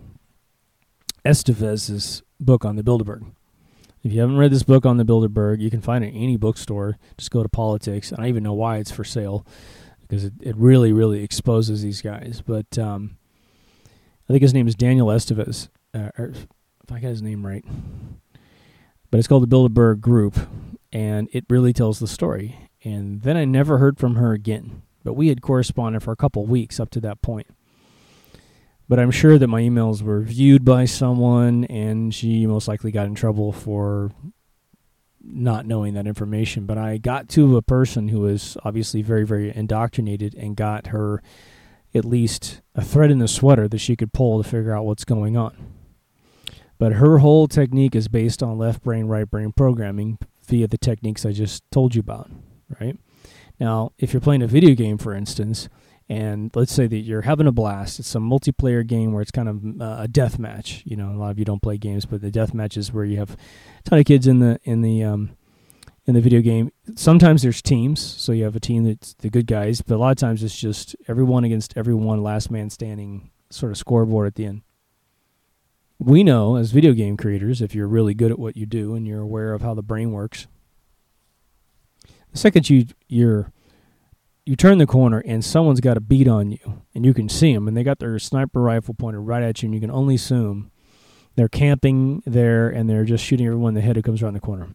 Estevez's book on the Bilderberg. If you haven't read this book on the Bilderberg, you can find it in any bookstore. Just go to Politics. I don't even know why it's for sale, because it, it really, really exposes these guys. But um, I think his name is Daniel Estevez, uh, or if I got his name right. But it's called the Bilderberg Group, and it really tells the story. And then I never heard from her again. But we had corresponded for a couple of weeks up to that point. But I'm sure that my emails were viewed by someone, and she most likely got in trouble for not knowing that information. But I got to a person who was obviously very, very indoctrinated and got her at least a thread in the sweater that she could pull to figure out what's going on. But her whole technique is based on left brain, right brain programming via the techniques I just told you about, right? Now, if you're playing a video game, for instance, and let's say that you're having a blast, it's a multiplayer game where it's kind of uh, a death match. You know, a lot of you don't play games, but the death match is where you have a ton of kids in the in the um, in the video game. Sometimes there's teams, so you have a team that's the good guys, but a lot of times it's just everyone against everyone, last man standing sort of scoreboard at the end. We know as video game creators, if you're really good at what you do and you're aware of how the brain works, the second you you're you turn the corner and someone's got a beat on you, and you can see them, and they got their sniper rifle pointed right at you, and you can only assume they're camping there and they're just shooting everyone in the head who comes around the corner.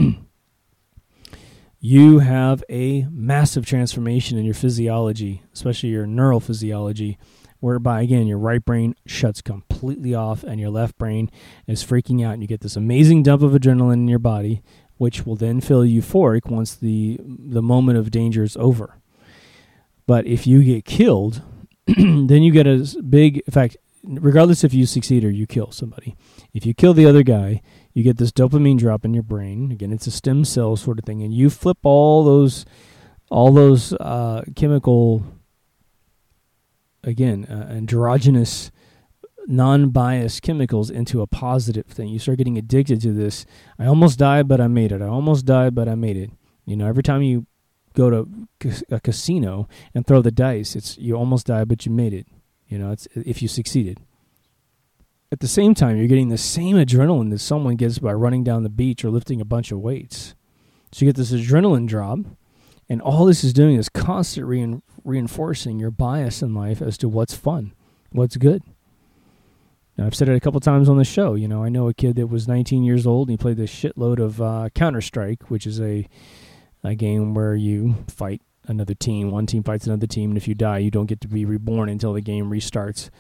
You have a massive transformation in your physiology, especially your neural physiology, whereby, again, your right brain shuts completely off and your left brain is freaking out, and you get this amazing dump of adrenaline in your body, which will then feel euphoric once the the moment of danger is over. But if you get killed, then you get a big, in fact, regardless if you succeed or you kill somebody, if you kill the other guy, you get this dopamine drop in your brain. Again, it's a stem cell sort of thing, and you flip all those, all those uh, chemical, again, uh, androgynous, non-biased chemicals into a positive thing. You start getting addicted to this. I almost died, but I made it. I almost died, but I made it. You know, every time you go to a casino and throw the dice, it's you almost died, but you made it. You know, it's if you succeeded. At the same time, you're getting the same adrenaline that someone gets by running down the beach or lifting a bunch of weights. So you get this adrenaline drop, and all this is doing is constantly rein- reinforcing your bias in life as to what's fun, what's good. Now, I've said it a couple times on the show. You know, I know a kid that was nineteen years old, and he played this shitload of uh, Counter-Strike, which is a, a game where you fight another team. One team fights another team, and if you die, you don't get to be reborn until the game restarts.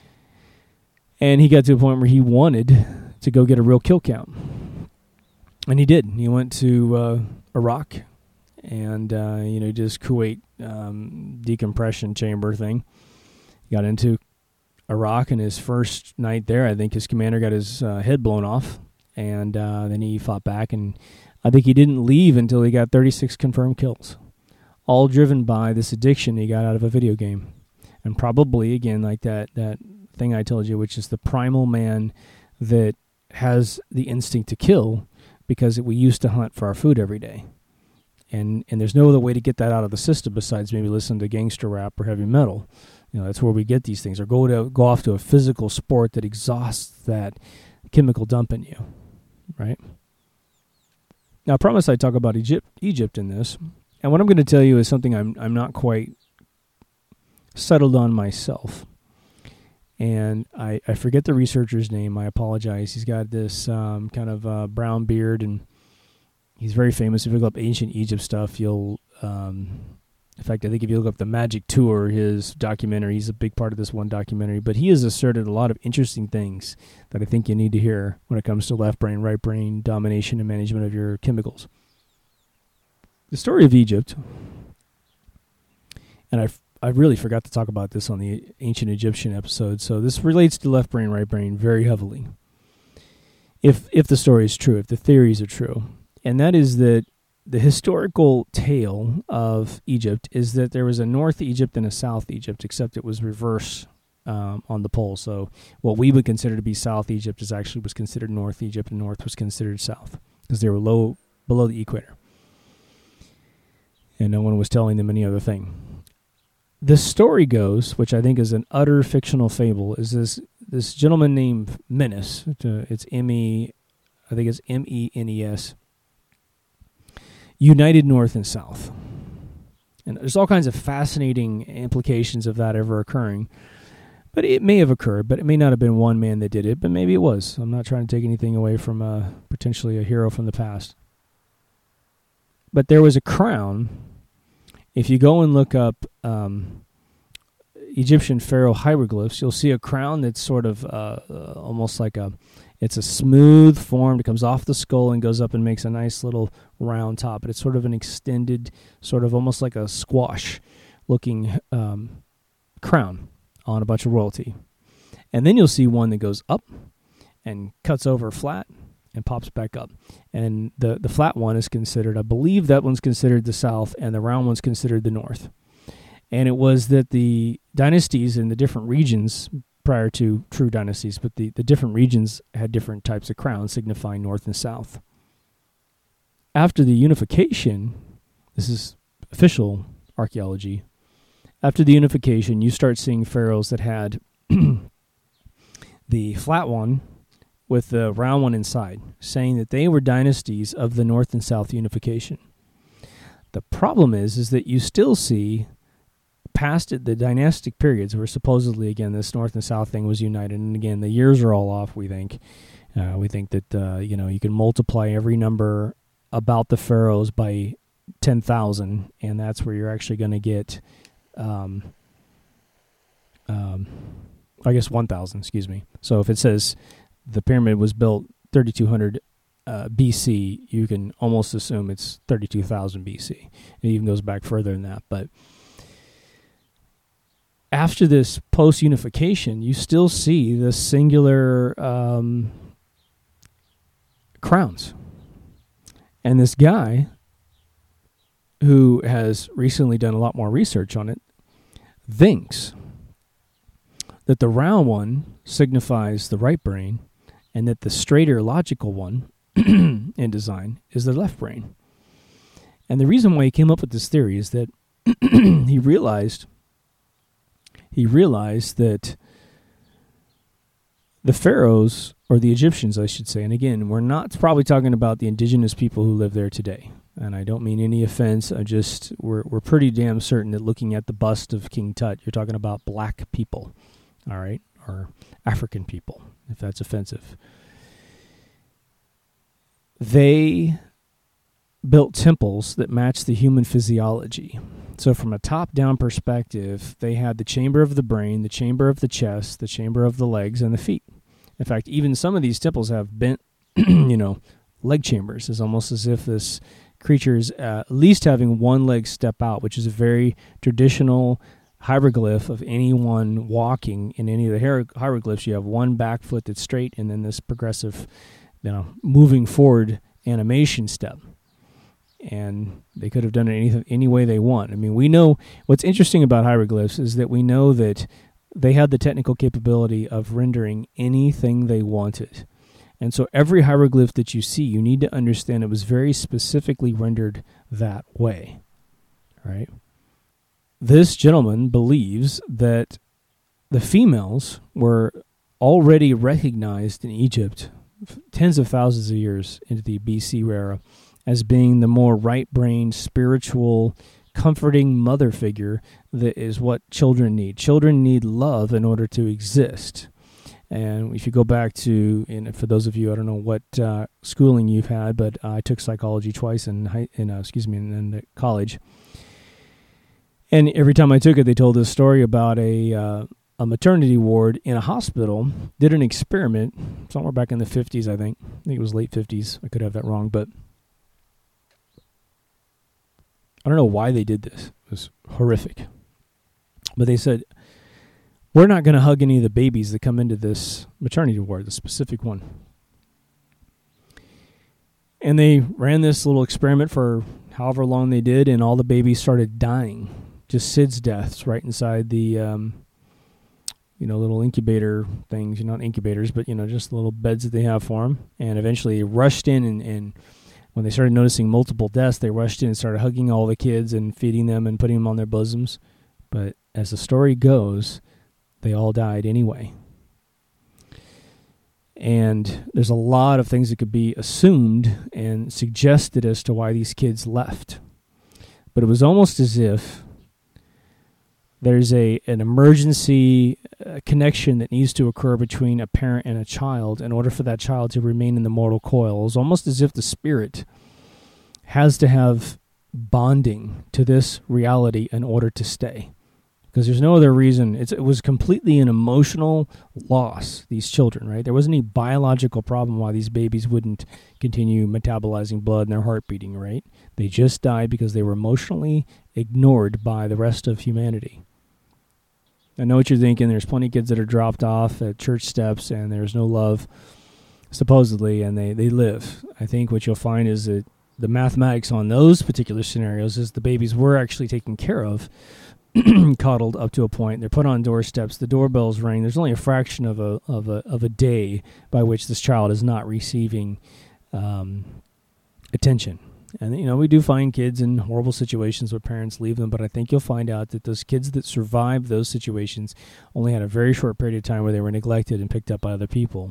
And he got to a point where he wanted to go get a real kill count. And he did. He went to uh, Iraq and, uh, you know, just Kuwait um, decompression chamber thing. He got into Iraq, and his first night there, I think his commander got his uh, head blown off. And uh, then he fought back, and I think he didn't leave until he got thirty-six confirmed kills. All driven by this addiction he got out of a video game. And probably, again, like that that thing I told you, which is the primal man that has the instinct to kill because we used to hunt for our food every day. And and there's no other way to get that out of the system besides maybe listen to gangster rap or heavy metal. You know, that's where we get these things. Or go to go off to a physical sport that exhausts that chemical dump in you, right? Now, I promise I talk about Egypt, Egypt in this. And what I'm going to tell you is something I'm I'm not quite settled on myself. And I, I forget the researcher's name. I apologize. He's got this um, kind of uh, brown beard, and he's very famous. If you look up ancient Egypt stuff, you'll, um, in fact, I think if you look up the Magic Tour, his documentary, he's a big part of this one documentary. But he has asserted a lot of interesting things that I think you need to hear when it comes to left brain, right brain domination and management of your chemicals. The story of Egypt, and I I really forgot to talk about this on the ancient Egyptian episode, so this relates to left brain, right brain very heavily. If if the story is true, if the theories are true, and that is that the historical tale of Egypt is that there was a North Egypt and a South Egypt, except it was reverse um, on the pole. So what we would consider to be South Egypt is actually was considered North Egypt, and North was considered South because they were low below the equator. And no one was telling them any other thing. The story goes, which I think is an utter fictional fable, is this this gentleman named Menes. It's M E, I think it's M E N E S. United North and South. And there's all kinds of fascinating implications of that ever occurring. But it may have occurred, but it may not have been one man that did it, but maybe it was. I'm not trying to take anything away from uh, potentially a hero from the past. But there was a crown. If you go and look up um, Egyptian pharaoh hieroglyphs, you'll see a crown that's sort of uh, uh, almost like a, it's a smooth form. It comes off the skull and goes up and makes a nice little round top. But it's sort of an extended, sort of almost like a squash-looking um, crown on a bunch of royalty. And then you'll see one that goes up and cuts over flat and pops back up. And the, the flat one is considered, I believe that one's considered the south, and the round one's considered the north. And it was that the dynasties in the different regions, prior to true dynasties, but the, the different regions had different types of crowns signifying north and south. After the unification, this is official archaeology, after the unification, you start seeing pharaohs that had the flat one with the round one inside, saying that they were dynasties of the north and south unification. The problem is, is that you still see past it, the dynastic periods where supposedly, again, this north and south thing was united, and again, the years are all off, we think. Uh, we think that, uh, you know, you can multiply every number about the pharaohs by ten thousand, and that's where you're actually going to get, um, um, I guess one thousand, excuse me. So if it says the pyramid was built thirty-two hundred uh, B C, you can almost assume it's thirty-two thousand B C. It even goes back further than that. But after this post-unification, you still see the singular um, crowns. And this guy, who has recently done a lot more research on it, thinks that the round one signifies the right brain, and that the straighter logical one in design is the left brain. And the reason why he came up with this theory is that he realized he realized that the pharaohs, or the Egyptians, I should say, and again, we're not probably talking about the indigenous people who live there today. And I don't mean any offense. I just, we're we're pretty damn certain that looking at the bust of King Tut, you're talking about black people, all right, or African people, if that's offensive. They built temples that matched the human physiology. So from a top-down perspective, they had the chamber of the brain, the chamber of the chest, the chamber of the legs, and the feet. In fact, even some of these temples have bent, you know, leg chambers. It's almost as if this creature is uh, at least having one leg step out, which is a very traditional hieroglyph of anyone walking in any of the hier- hieroglyphs. You have one back foot that's straight, and then this progressive, you know, moving forward animation step. And they could have done it any, any way they want. I mean, we know what's interesting about hieroglyphs is that we know that they had the technical capability of rendering anything they wanted. And so every hieroglyph that you see, you need to understand it was very specifically rendered that way, right? This gentleman believes that the females were already recognized in Egypt tens of thousands of years into the B C era as being the more right-brained, spiritual, comforting mother figure that is what children need. Children need love in order to exist. And if you go back to, and for those of you, I don't know what uh, schooling you've had, but I took psychology twice in, high, in uh, excuse me, in, in college. And every time I took it, they told this story about a uh, a maternity ward in a hospital, did an experiment somewhere back in the fifties, I think. I think it was late fifties. I could have that wrong, but I don't know why they did this. It was horrific. But they said, we're not going to hug any of the babies that come into this maternity ward, the specific one. And they ran this little experiment for however long they did, and all the babies started dying. Just S I D S deaths right inside the, um, you know, little incubator things. Not incubators, but, you know, just little beds that they have for them. And eventually they rushed in, and, and when they started noticing multiple deaths, they rushed in and started hugging all the kids and feeding them and putting them on their bosoms. But as the story goes, they all died anyway. And there's a lot of things that could be assumed and suggested as to why these kids left. But it was almost as if there's a an emergency uh, connection that needs to occur between a parent and a child in order for that child to remain in the mortal coil. It's almost as if the spirit has to have bonding to this reality in order to stay. Because there's no other reason. It's, it was completely an emotional loss, these children, right? There wasn't any biological problem why these babies wouldn't continue metabolizing blood and their heart beating, right? They just died because they were emotionally ignored by the rest of humanity. I know what you're thinking. There's plenty of kids that are dropped off at church steps and there's no love. supposedly, and they, they live. I think what you'll find is that the mathematics on those particular scenarios is the babies were actually taken care of, coddled up to a point. They're put on doorsteps. The doorbells ring. There's only a fraction of a of a of a day by which this child is not receiving um, attention. And you know, we do find kids in horrible situations where parents leave them, but I think you'll find out that those kids that survived those situations only had a very short period of time where they were neglected and picked up by other people.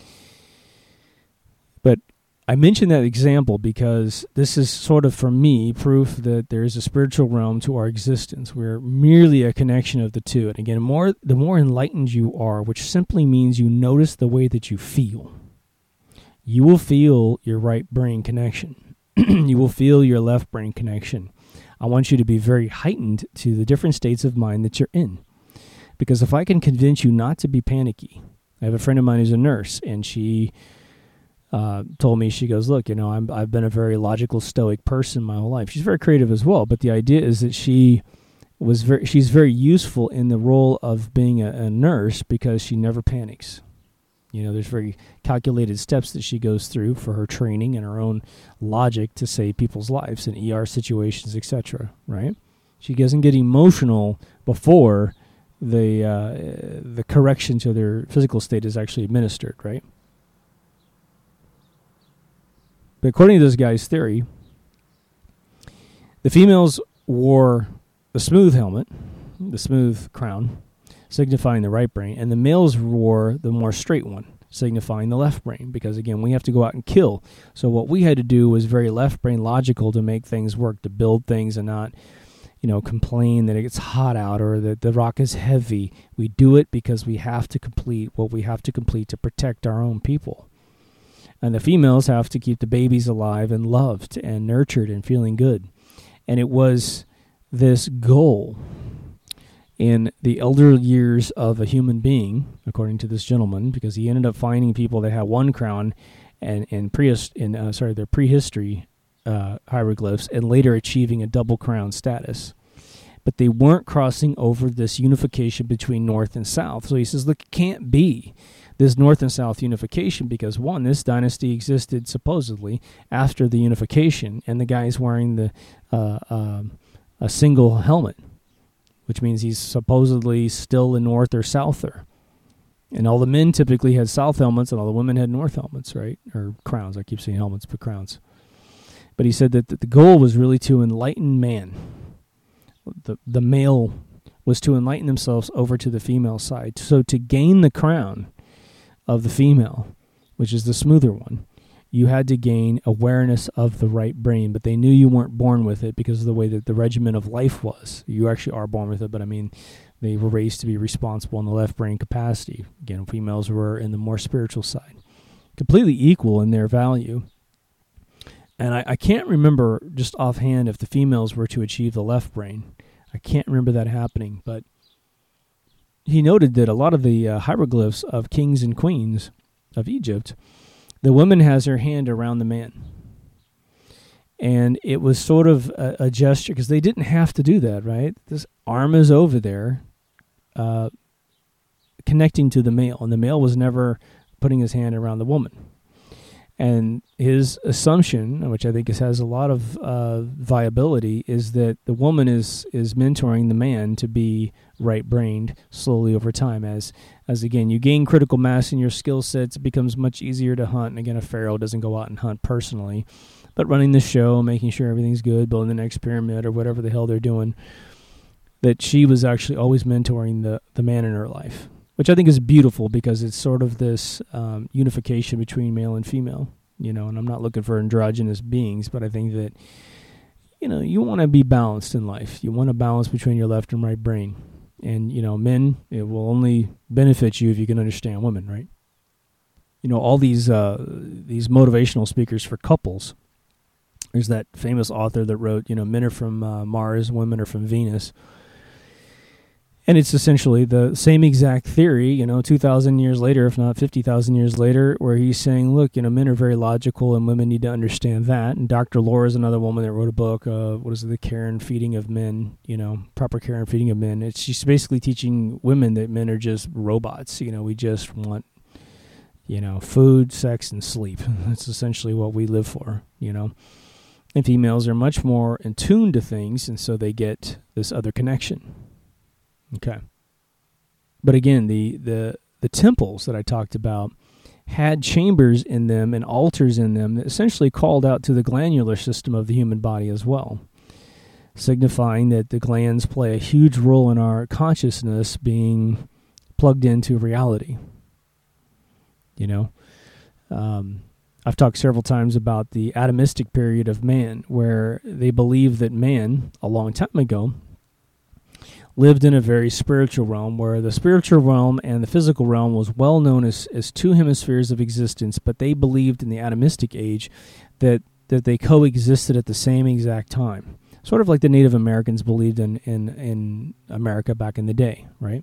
But I mention that example because this is sort of, for me, proof that there is a spiritual realm to our existence. We're merely a connection of the two. And again, more the more enlightened you are, which simply means you notice the way that you feel, you will feel your right brain connection. You will feel your left brain connection. I want you to be very heightened to the different states of mind that you're in. Because if I can convince you not to be panicky, I have a friend of mine who's a nurse, and she... Uh, told me, she goes, look, you know, I'm, I've been a very logical, stoic person my whole life. She's very creative as well, but the idea is that she was very, she's very useful in the role of being a, a nurse because she never panics. You know, there's very calculated steps that she goes through for her training and her own logic to save people's lives in E R situations, et cetera. Right? She doesn't get emotional before the uh, the correction to their physical state is actually administered. Right? But according to this guy's theory, the females wore the smooth helmet, the smooth crown, signifying the right brain, and the males wore the more straight one, signifying the left brain, because, again, we have to go out and kill. So what we had to do was very left brain logical to make things work, to build things and not, you know, complain that it gets hot out or that the rock is heavy. We do it because we have to complete what we have to complete to protect our own people. And the females have to keep the babies alive and loved and nurtured and feeling good. And it was this goal in the elder years of a human being, according to this gentleman, because he ended up finding people that had one crown and in pre in uh, sorry their prehistory uh, hieroglyphs, and later achieving a double crown status. But they weren't crossing over this unification between North and South. So he says, look, it can't be this North and South unification because, one, this dynasty existed supposedly after the unification, and the guy's wearing the uh, um, a single helmet, which means he's supposedly still a North or Souther. And all the men typically had South helmets, and all the women had North helmets, right? Or crowns. I keep saying helmets, but crowns. But he said that the goal was really to enlighten man. The, the male was to enlighten themselves over to the female side. So to gain the crown of the female, which is the smoother one, you had to gain awareness of the right brain, but they knew you weren't born with it because of the way that the regimen of life was. You actually are born with it, but I mean, they were raised to be responsible in the left brain capacity. Again, females were in the more spiritual side. Completely equal in their value. And I, I can't remember just offhand if the females were to achieve the left brain. I can't remember that happening, but he noted that a lot of the uh, hieroglyphs of kings and queens of Egypt, the woman has her hand around the man. And it was sort of a, a gesture, because they didn't have to do that, right? This arm is over there uh, connecting to the male, and the male was never putting his hand around the woman. And his assumption, which I think is, has a lot of uh, viability, is that the woman is is mentoring the man to be right-brained slowly over time. As, as again, you gain critical mass in your skill sets, it becomes much easier to hunt. And again, a pharaoh doesn't go out and hunt personally, but running the show, making sure everything's good, building the next pyramid or whatever the hell they're doing, that she was actually always mentoring the, the man in her life. Which I think is beautiful because it's sort of this um, unification between male and female, you know, and I'm not looking for androgynous beings, but I think that, you know, you want to be balanced in life. You want to balance between your left and right brain. And, you know, men, it will only benefit you if you can understand women, right? You know, all these uh, these motivational speakers for couples. There's that famous author that wrote, you know, men are from uh, Mars, women are from Venus. And it's essentially the same exact theory, you know, two thousand years later, if not fifty thousand years later, where he's saying, look, you know, men are very logical and women need to understand that. And Doctor Laura is another woman that wrote a book, uh, what is it, The Care and Feeding of Men, you know, Proper Care and Feeding of Men. It's, she's basically teaching women that men are just robots. You know, we just want, You know, food, sex, and sleep. That's essentially what we live for, you know. And females are much more in tune to things, and so they get this other connection. Okay. But again, the, the, the temples that I talked about had chambers in them and altars in them that essentially called out to the glandular system of the human body as well, signifying that the glands play a huge role in our consciousness being plugged into reality. You know, um, I've talked several times about the atomistic period of man, where they believe that man, a long time ago, lived in a very spiritual realm, where the spiritual realm and the physical realm was well known as, as two hemispheres of existence, but they believed in the atomistic age that, that they coexisted at the same exact time. Sort of like the Native Americans believed in, in, in America back in the day, right?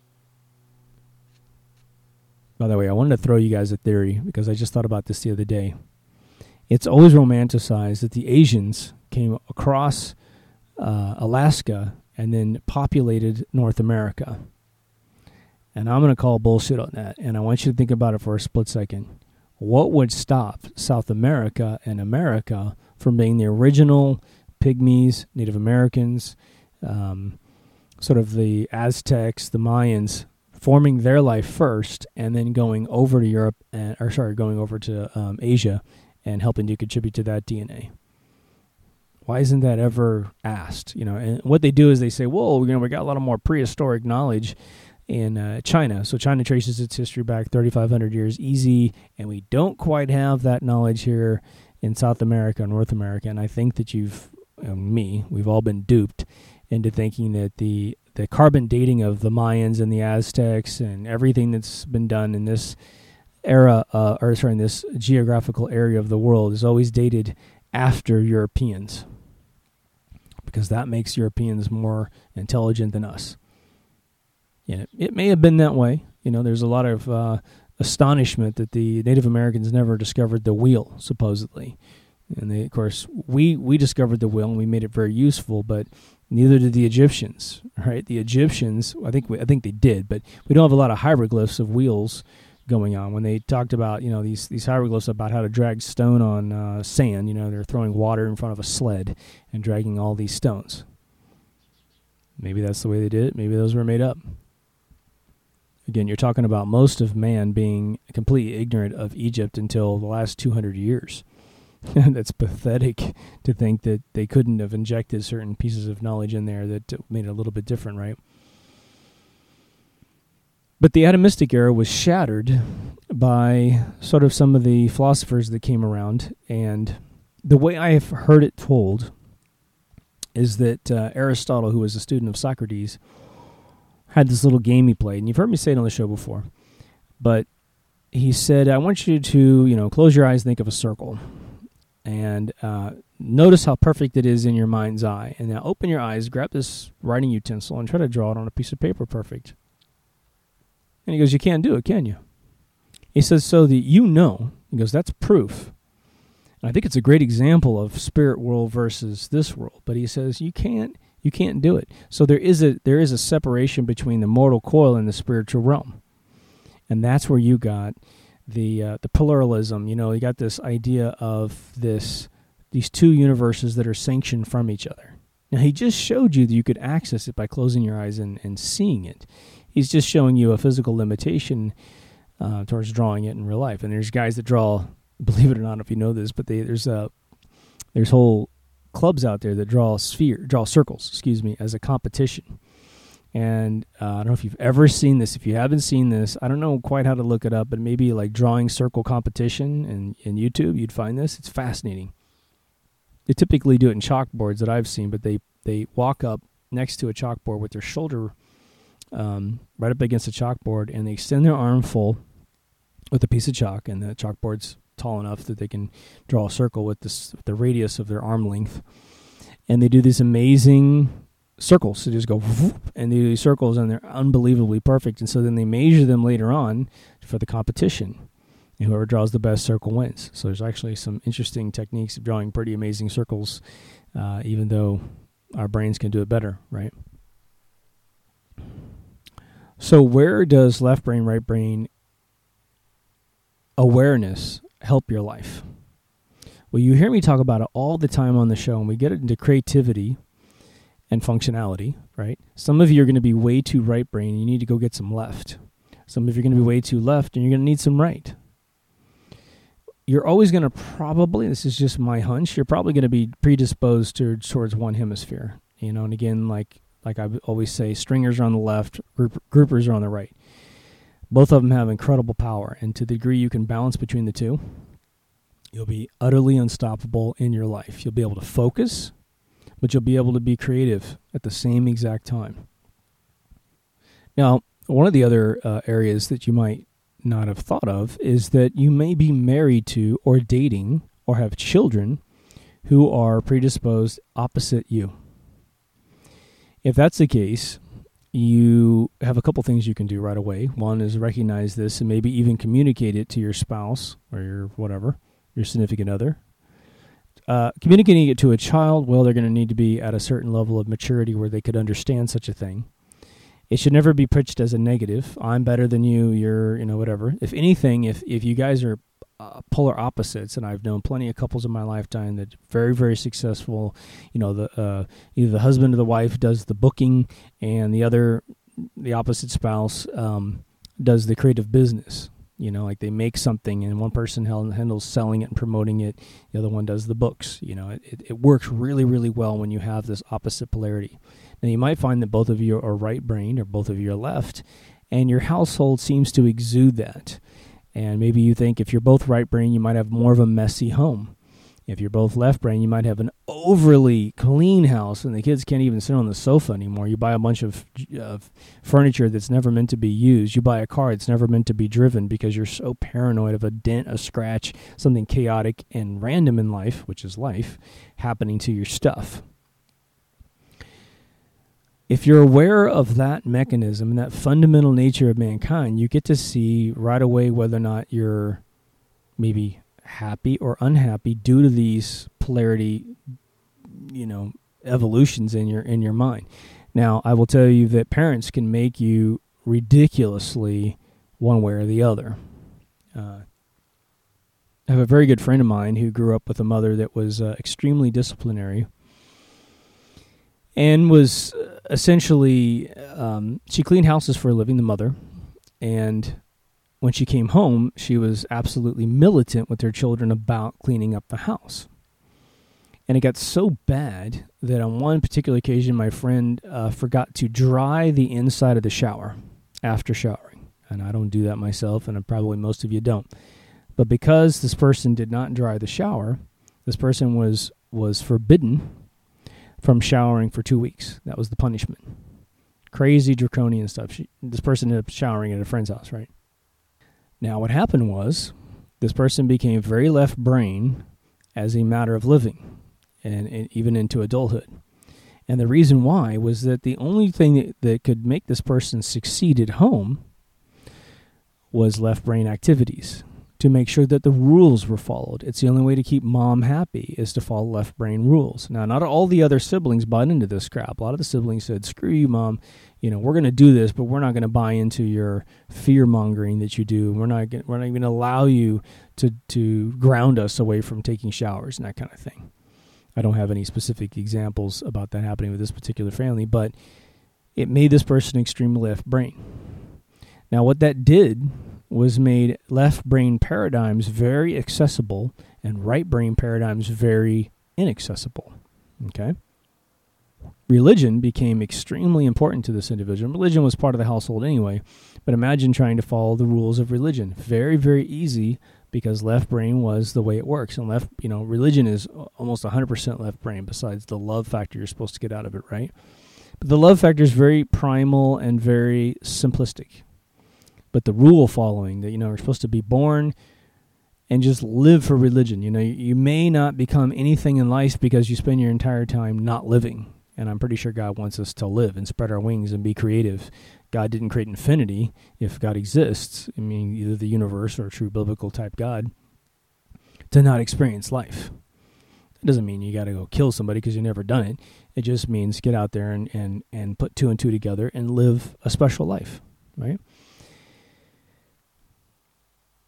By the way, I wanted to throw you guys a theory because I just thought about this the other day. It's always romanticized that the Asians came across uh, Alaska and then populated North America. And I'm going to call bullshit on that, and I want you to think about it for a split second. What would stop South America and America from being the original Pygmies, Native Americans, um, sort of the Aztecs, the Mayans, forming their life first, and then going over to Europe, and or sorry, going over to um, Asia, and helping to contribute to that D N A? Why isn't that ever asked? You know, and what they do is they say, "Whoa, you know, we got a lot of more prehistoric knowledge in uh, China." So China traces its history back thirty-five hundred years, easy, and we don't quite have that knowledge here in South America, North America. And I think that you've, um, me, we've all been duped into thinking that the the carbon dating of the Mayans and the Aztecs and everything that's been done in this era, uh, or sorry, in this geographical area of the world is always dated after Europeans, because that makes Europeans more intelligent than us. Yeah, it, it may have been that way. You know, there's a lot of uh, astonishment that the Native Americans never discovered the wheel, supposedly. And they, of course, we, we discovered the wheel and we made it very useful, but neither did the Egyptians, right? The Egyptians, I think we, I think they did, but we don't have a lot of hieroglyphs of wheels going on. When they talked about, you know, these these hieroglyphs about how to drag stone on uh, sand, you know, they're throwing water in front of a sled and dragging all these stones. Maybe that's the way they did it. Maybe those were made up. Again, you're talking about most of man being completely ignorant of Egypt until the last two hundred years. That's pathetic to think that they couldn't have injected certain pieces of knowledge in there that made it a little bit different, right? But the atomistic era was shattered by sort of some of the philosophers that came around, and the way I have heard it told is that uh, Aristotle, who was a student of Socrates, had this little game he played, and you've heard me say it on the show before, but he said, I want you to, you know, close your eyes, think of a circle, and uh, notice how perfect it is in your mind's eye. And now open your eyes, grab this writing utensil, and try to draw it on a piece of paper perfect. And he goes, you can't do it, can you? He says, so that you know. He goes, that's proof. And I think it's a great example of spirit world versus this world. But he says, you can't, you can't do it. So there is a there is a separation between the mortal coil and the spiritual realm. And that's where you got the uh, the pluralism. You know, you got this idea of this these two universes that are sanctioned from each other. Now, he just showed you that you could access it by closing your eyes and, and seeing it. He's just showing you a physical limitation uh, towards drawing it in real life. And there's guys that draw, believe it or not, if you know this, but they, there's a there's whole clubs out there that draw sphere, draw circles, excuse me, as a competition. And uh, I don't know if you've ever seen this. If you haven't seen this, I don't know quite how to look it up, but maybe like drawing circle competition in, in YouTube, you'd find this. It's fascinating. They typically do it in chalkboards that I've seen, but they, they walk up next to a chalkboard with their shoulder um, right up against the chalkboard, and they extend their arm full with a piece of chalk, and the chalkboard's tall enough that they can draw a circle with this, the radius of their arm length. And they do these amazing circles. They just go, whoop, and they do these circles, and they're unbelievably perfect. And so then they measure them later on for the competition. And whoever draws the best circle wins. So there's actually some interesting techniques of drawing pretty amazing circles, uh, even though our brains can do it better, right? So where does left brain, right brain awareness help your life? Well, you hear me talk about it all the time on the show, and we get into creativity and functionality, right? Some of you are going to be way too right brain, and you need to go get some left. Some of you are going to be way too left, and you're going to need some right. You're always going to probably, this is just my hunch, you're probably going to be predisposed to, towards one hemisphere. You know, and again, like like I always say, stringers are on the left, group, groupers are on the right. Both of them have incredible power, and to the degree you can balance between the two, you'll be utterly unstoppable in your life. You'll be able to focus, but you'll be able to be creative at the same exact time. Now, one of the other uh, areas that you might not have thought of is that you may be married to or dating or have children who are predisposed opposite you. If that's the case, you have a couple things you can do right away. One is recognize this and maybe even communicate it to your spouse or your whatever, your significant other. Uh, communicating it to a child, well, they're going to need to be at a certain level of maturity where they could understand such a thing. It should never be pitched as a negative. I'm better than you, you're, you know, whatever. If anything, if, if you guys are uh, polar opposites, and I've known plenty of couples in my lifetime that very, very successful, you know, the uh, either the husband or the wife does the booking and the other, the opposite spouse um, does the creative business. You know, like they make something and one person handles selling it and promoting it. The other one does the books. You know, it, it works really, really well when you have this opposite polarity. Now, you might find that both of you are right-brained or both of you are left, and your household seems to exude that. And maybe you think if you're both right-brained, you might have more of a messy home. If you're both left-brained, you might have an overly clean house, and the kids can't even sit on the sofa anymore. You buy a bunch of uh, furniture that's never meant to be used. You buy a car that's never meant to be driven because you're so paranoid of a dent, a scratch, something chaotic and random in life, which is life, happening to your stuff. If you're aware of that mechanism and that fundamental nature of mankind, you get to see right away whether or not you're maybe happy or unhappy due to these polarity, you know, evolutions in your in your mind. Now, I will tell you that parents can make you ridiculously one way or the other. Uh, I have a very good friend of mine who grew up with a mother that was uh, extremely disciplinary and was essentially, um, she cleaned houses for a living, the mother, and when she came home, she was absolutely militant with her children about cleaning up the house. And it got so bad that on one particular occasion, my friend uh, forgot to dry the inside of the shower after showering. And I don't do that myself, and probably most of you don't. But because this person did not dry the shower, this person was, was forbidden from showering for two weeks. That was the punishment. Crazy draconian stuff. She, this person ended up showering at a friend's house, right? Now, what happened was this person became very left brain as a matter of living, and, and even into adulthood. And the reason why was that the only thing that, that could make this person succeed at home was left brain activities to make sure that the rules were followed. It's the only way to keep mom happy is to follow left brain rules. Now, not all the other siblings bought into this crap. A lot of the siblings said, screw you, mom. You know, we're going to do this, but we're not going to buy into your fear-mongering that you do. We're not gonna, we're not even going to allow you to, to ground us away from taking showers and that kind of thing. I don't have any specific examples about that happening with this particular family, but it made this person extremely left brain. Now, what that did was made left brain paradigms very accessible and right brain paradigms very inaccessible. Okay? Religion became extremely important to this individual. Religion was part of the household anyway, but imagine trying to follow the rules of religion. Very, very easy because left brain was the way it works. And left, you know, religion is almost one hundred percent left brain besides the love factor you're supposed to get out of it, right? But the love factor is very primal and very simplistic. But the rule following that, you know, we're supposed to be born and just live for religion. You know, you, you may not become anything in life because you spend your entire time not living. And I'm pretty sure God wants us to live and spread our wings and be creative. God didn't create infinity. If God exists, I mean, either the universe or a true biblical type God, to not experience life. It doesn't mean you got to go kill somebody because you've never done it. It just means get out there and, and, and put two and two together and live a special life, right?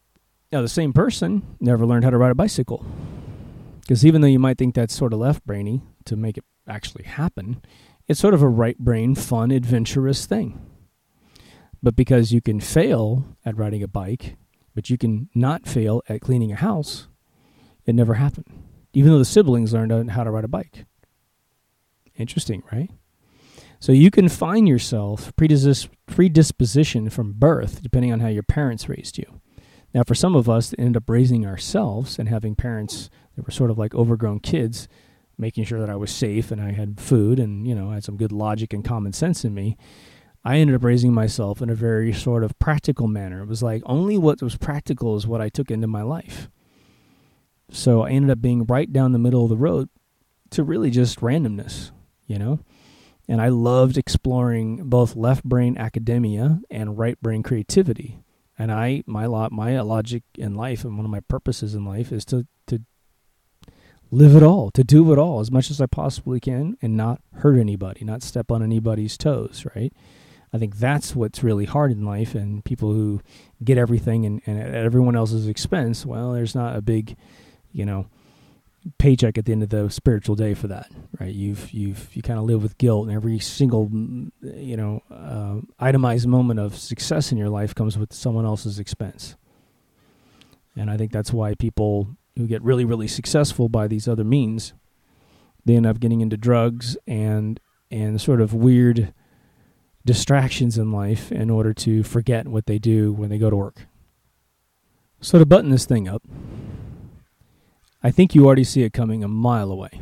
Now, the same person never learned how to ride a bicycle. Because even though you might think that's sort of left-brainy to make it actually happen, it's sort of a right-brain, fun, adventurous thing. But because you can fail at riding a bike, but you can not fail at cleaning a house, it never happened. Even though the siblings learned how to ride a bike. Interesting, right? So you can find yourself predis- predisposition from birth, depending on how your parents raised you. Now, for some of us that ended up raising ourselves and having parents that were sort of like overgrown kids, making sure that I was safe and I had food and, you know, had some good logic and common sense in me, I ended up raising myself in a very sort of practical manner. It was like only what was practical is what I took into my life. So I ended up being right down the middle of the road to really just randomness, you know? And I loved exploring both left brain academia and right brain creativity. And I, my lot, my logic in life and one of my purposes in life is to, to live it all, to do it all as much as I possibly can and not hurt anybody, not step on anybody's toes, right? I think that's what's really hard in life, and people who get everything and, and at everyone else's expense, well, there's not a big, you know, paycheck at the end of the spiritual day for that, right? You've you've you kind of live with guilt, and every single, you know, uh, itemized moment of success in your life comes with someone else's expense. And I think that's why people who get really, really successful by these other means, they end up getting into drugs and and sort of weird distractions in life in order to forget what they do when they go to work. So to button this thing up, I think you already see it coming a mile away.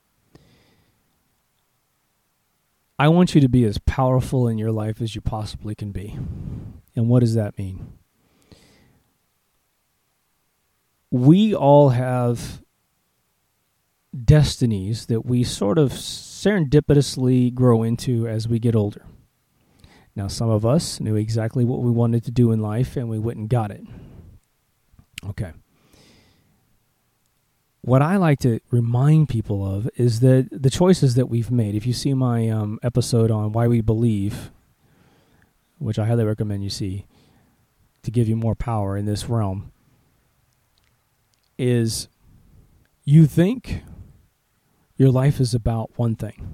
I want you to be as powerful in your life as you possibly can be. And what does that mean? We all have destinies that we sort of serendipitously grow into as we get older. Now, some of us knew exactly what we wanted to do in life, and we went and got it. Okay. What I like to remind people of is that the choices that we've made, if you see my um, episode on Why We Believe, which I highly recommend you see, to give you more power in this realm, is you think your life is about one thing.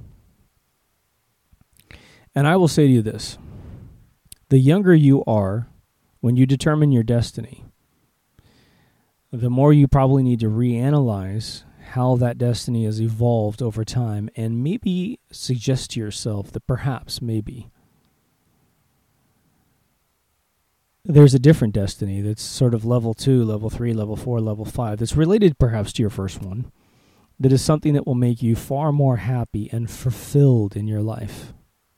And I will say to you this. The younger you are, when you determine your destiny, the more you probably need to reanalyze how that destiny has evolved over time and maybe suggest to yourself that perhaps, maybe, there's a different destiny that's sort of level two, level three, level four, level five, that's related perhaps to your first one, that is something that will make you far more happy and fulfilled in your life.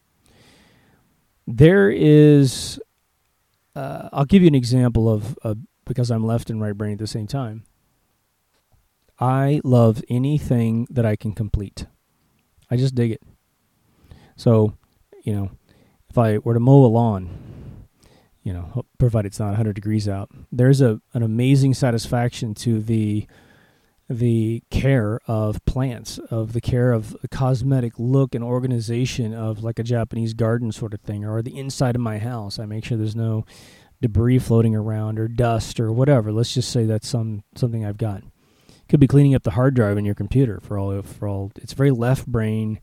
There is, uh, I'll give you an example of, uh, because I'm left and right brain at the same time. I love anything that I can complete. I just dig it. So, you know, if I were to mow a lawn, you know, provided it's not one hundred degrees out, there's a an amazing satisfaction to the the care of plants, of the care of the cosmetic look and organization of like a Japanese garden sort of thing, or the inside of my house. I make sure there's no debris floating around or dust or whatever. Let's just say that's some something I've got. Could be cleaning up the hard drive in your computer for all for all. It's very left brain,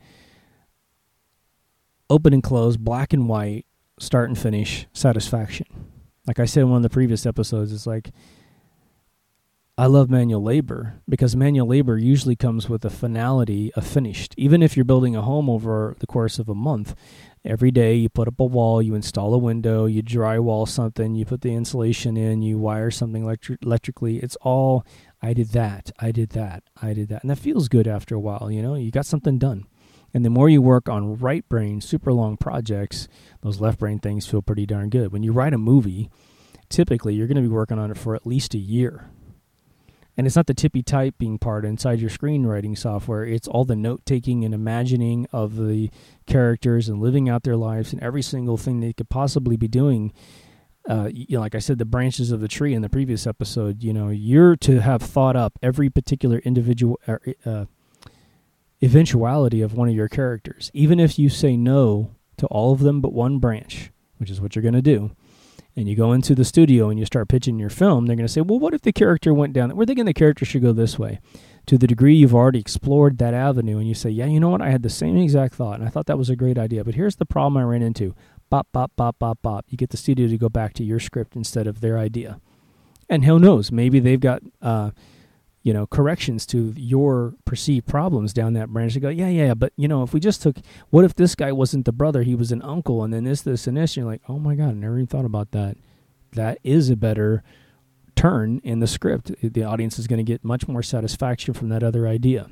open and close, black and white, start and finish satisfaction. Like I said in one of the previous episodes, it's like, I love manual labor because manual labor usually comes with a finality of finished. Even if you're building a home over the course of a month, every day you put up a wall, you install a window, you drywall something, you put the insulation in, you wire something electri- electrically. It's all, I did that, I did that, I did that. And that feels good after a while, you know, you got something done. And the more you work on right brain, super long projects, those left brain things feel pretty darn good. When you write a movie, typically you're going to be working on it for at least a year. And it's not the tippy typing part inside your screenwriting software. It's all the note-taking and imagining of the characters and living out their lives and every single thing they could possibly be doing. Uh, you know, like I said, the branches of the tree in the previous episode, you know, you're to have thought up every particular individual uh, eventuality of one of your characters. Even if you say no to all of them but one branch, which is what you're going to do, and you go into the studio and you start pitching your film, they're going to say, well, what if the character went down? We're thinking the character should go this way. To the degree you've already explored that avenue and you say, yeah, you know what? I had the same exact thought and I thought that was a great idea, but here's the problem I ran into. Bop, bop, bop, bop, bop. You get the studio to go back to your script instead of their idea. And who knows? Maybe they've got, uh, you know, corrections to your perceived problems down that branch. They go, yeah, yeah, but, you know, if we just took, what if this guy wasn't the brother, he was an uncle, and then this, this, and this? And you're like, oh my God, I never even thought about that. That is a better turn in the script. The audience is going to get much more satisfaction from that other idea.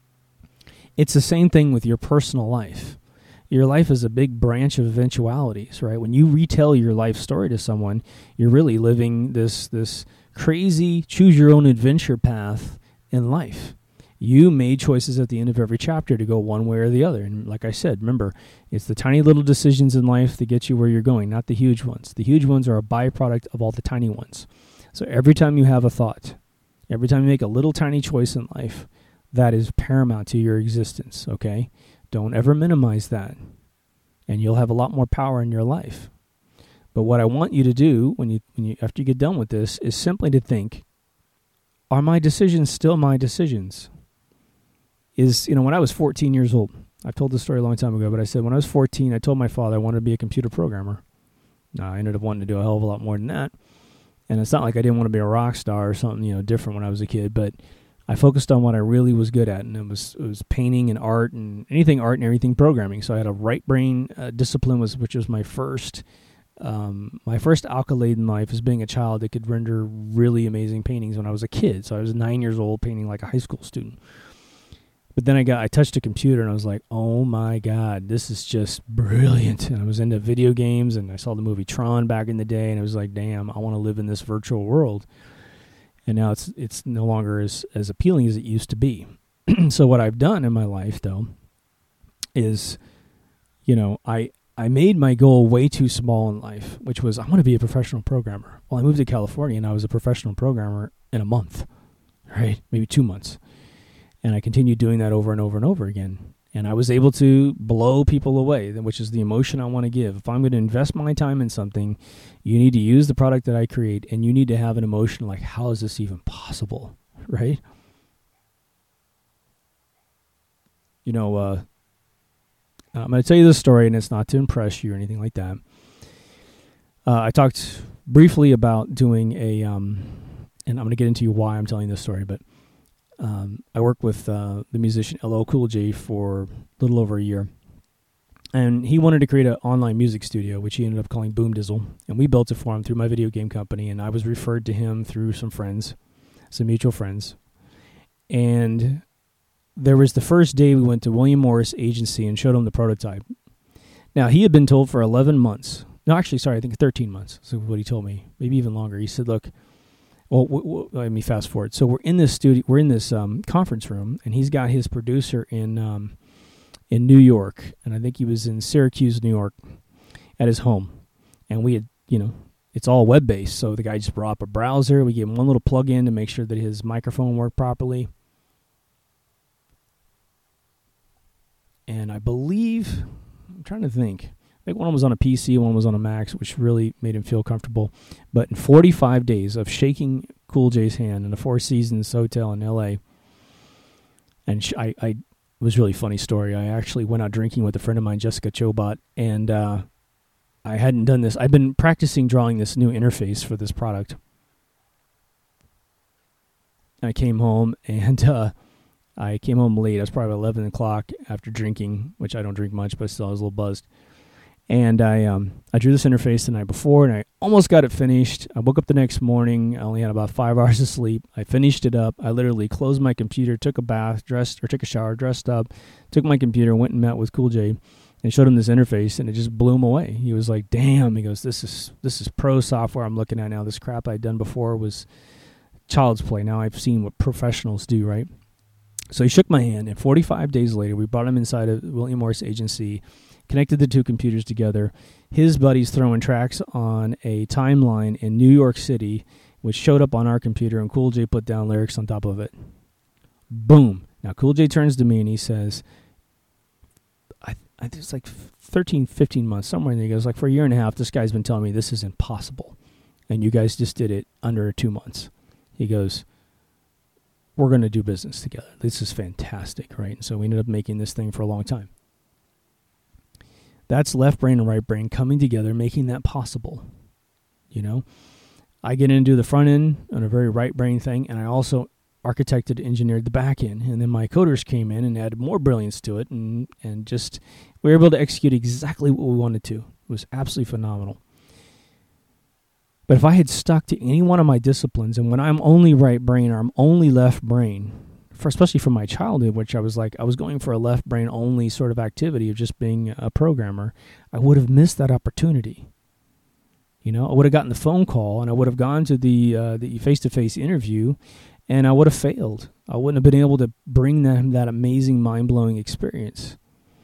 It's the same thing with your personal life. Your life is a big branch of eventualities, right? When you retell your life story to someone, you're really living this this crazy choose-your-own-adventure path in life. You made choices at the end of every chapter to go one way or the other. And like I said, remember, it's the tiny little decisions in life that get you where you're going, not the huge ones. The huge ones are a byproduct of all the tiny ones. So every time you have a thought, every time you make a little tiny choice in life, that is paramount to your existence, okay? Don't ever minimize that, and you'll have a lot more power in your life. But what I want you to do when you, when you after you get done with this is simply to think, are my decisions still my decisions? Is, you know, when I was fourteen years old, I've told this story a long time ago, but I said when I was fourteen, I told my father I wanted to be a computer programmer. Now, I ended up wanting to do a hell of a lot more than that. And it's not like I didn't want to be a rock star or something, you know, different when I was a kid, but I focused on what I really was good at, and it was it was painting and art and anything art and everything programming. So I had a right brain uh, discipline, was which was my first um, my first accolade in life as being a child that could render really amazing paintings when I was a kid. So I was nine years old painting like a high school student. But then I got I touched a computer and I was like, oh my God, this is just brilliant. And I was into video games, and I saw the movie Tron back in the day, and I was like, damn, I want to live in this virtual world. And now it's it's no longer as, as appealing as it used to be. So what I've done in my life, though, is, you know, I I made my goal way too small in life, which was I want to be a professional programmer. Well, I moved to California, and I was a professional programmer in a month, right? Maybe two months. And I continued doing that over and over and over again. And I was able to blow people away, which is the emotion I want to give. If I'm going to invest my time in something, you need to use the product that I create, and you need to have an emotion like, how is this even possible, right? You know, uh, I'm going to tell you this story, and it's not to impress you or anything like that. Uh, I talked briefly about doing a, um, and I'm going to get into why I'm telling this story, but Um, I worked with uh, the musician L L Cool J for a little over a year, and he wanted to create an online music studio, which he ended up calling Boom Dizzle, and we built it for him through my video game company, and I was referred to him through some friends, some mutual friends, and there was the first day we went to William Morris Agency and showed him the prototype. Now, he had been told for eleven months, no, actually, sorry, I think thirteen months, is what he told me, maybe even longer. He said, look, Well, w- w- let me fast forward. So we're in this studio, we're in this um, conference room, and he's got his producer in um, in New York, and I think he was in Syracuse, New York, at his home. And we had, you know, it's all web based. So the guy just brought up a browser. We gave him one little plug-in to make sure that his microphone worked properly. And I believe, I'm trying to think. I think one was on a P C, one was on a Mac, which really made him feel comfortable. But in forty-five days of shaking Cool J's hand in a Four Seasons hotel in L A, and sh- I, I, it was a really funny story. I actually went out drinking with a friend of mine, Jessica Chobot, and uh, I hadn't done this. I've been practicing drawing this new interface for this product. I came home, and uh, I came home late. I was probably eleven o'clock after drinking, which I don't drink much, but still I was a little buzzed. And I um I drew this interface the night before, and I almost got it finished. I woke up the next morning. I only had about five hours of sleep. I finished it up. I literally closed my computer, took a bath, dressed, or took a shower, dressed up, took my computer, went and met with Cool J, and showed him this interface, and it just blew him away. He was like, damn. He goes, this is this is pro software I'm looking at now. This crap I'd done before was child's play. Now I've seen what professionals do, right? So he shook my hand, and forty-five days later, we brought him inside of William Morris Agency, connected the two computers together. His buddy's throwing tracks on a timeline in New York City, which showed up on our computer, and Cool J put down lyrics on top of it. Boom. Now, Cool J turns to me, and he says, I, I there's like thirteen, fifteen months, somewhere in there. He goes, like, for a year and a half, this guy's been telling me this is impossible. And you guys just did it under two months. He goes, we're going to do business together. This is fantastic, right? And so we ended up making this thing for a long time. That's left brain and right brain coming together, making that possible. You know, I get into the front end on a very right brain thing, and I also architected, engineered the back end. And then my coders came in and added more brilliance to it, and, and just we were able to execute exactly what we wanted to. It was absolutely phenomenal. But if I had stuck to any one of my disciplines, and when I'm only right brain or I'm only left brain, for especially from my childhood, which I was like, I was going for a left brain only sort of activity of just being a programmer, I would have missed that opportunity. You know, I would have gotten the phone call, and I would have gone to the uh, the face-to-face interview, and I would have failed. I wouldn't have been able to bring them that amazing, mind-blowing experience.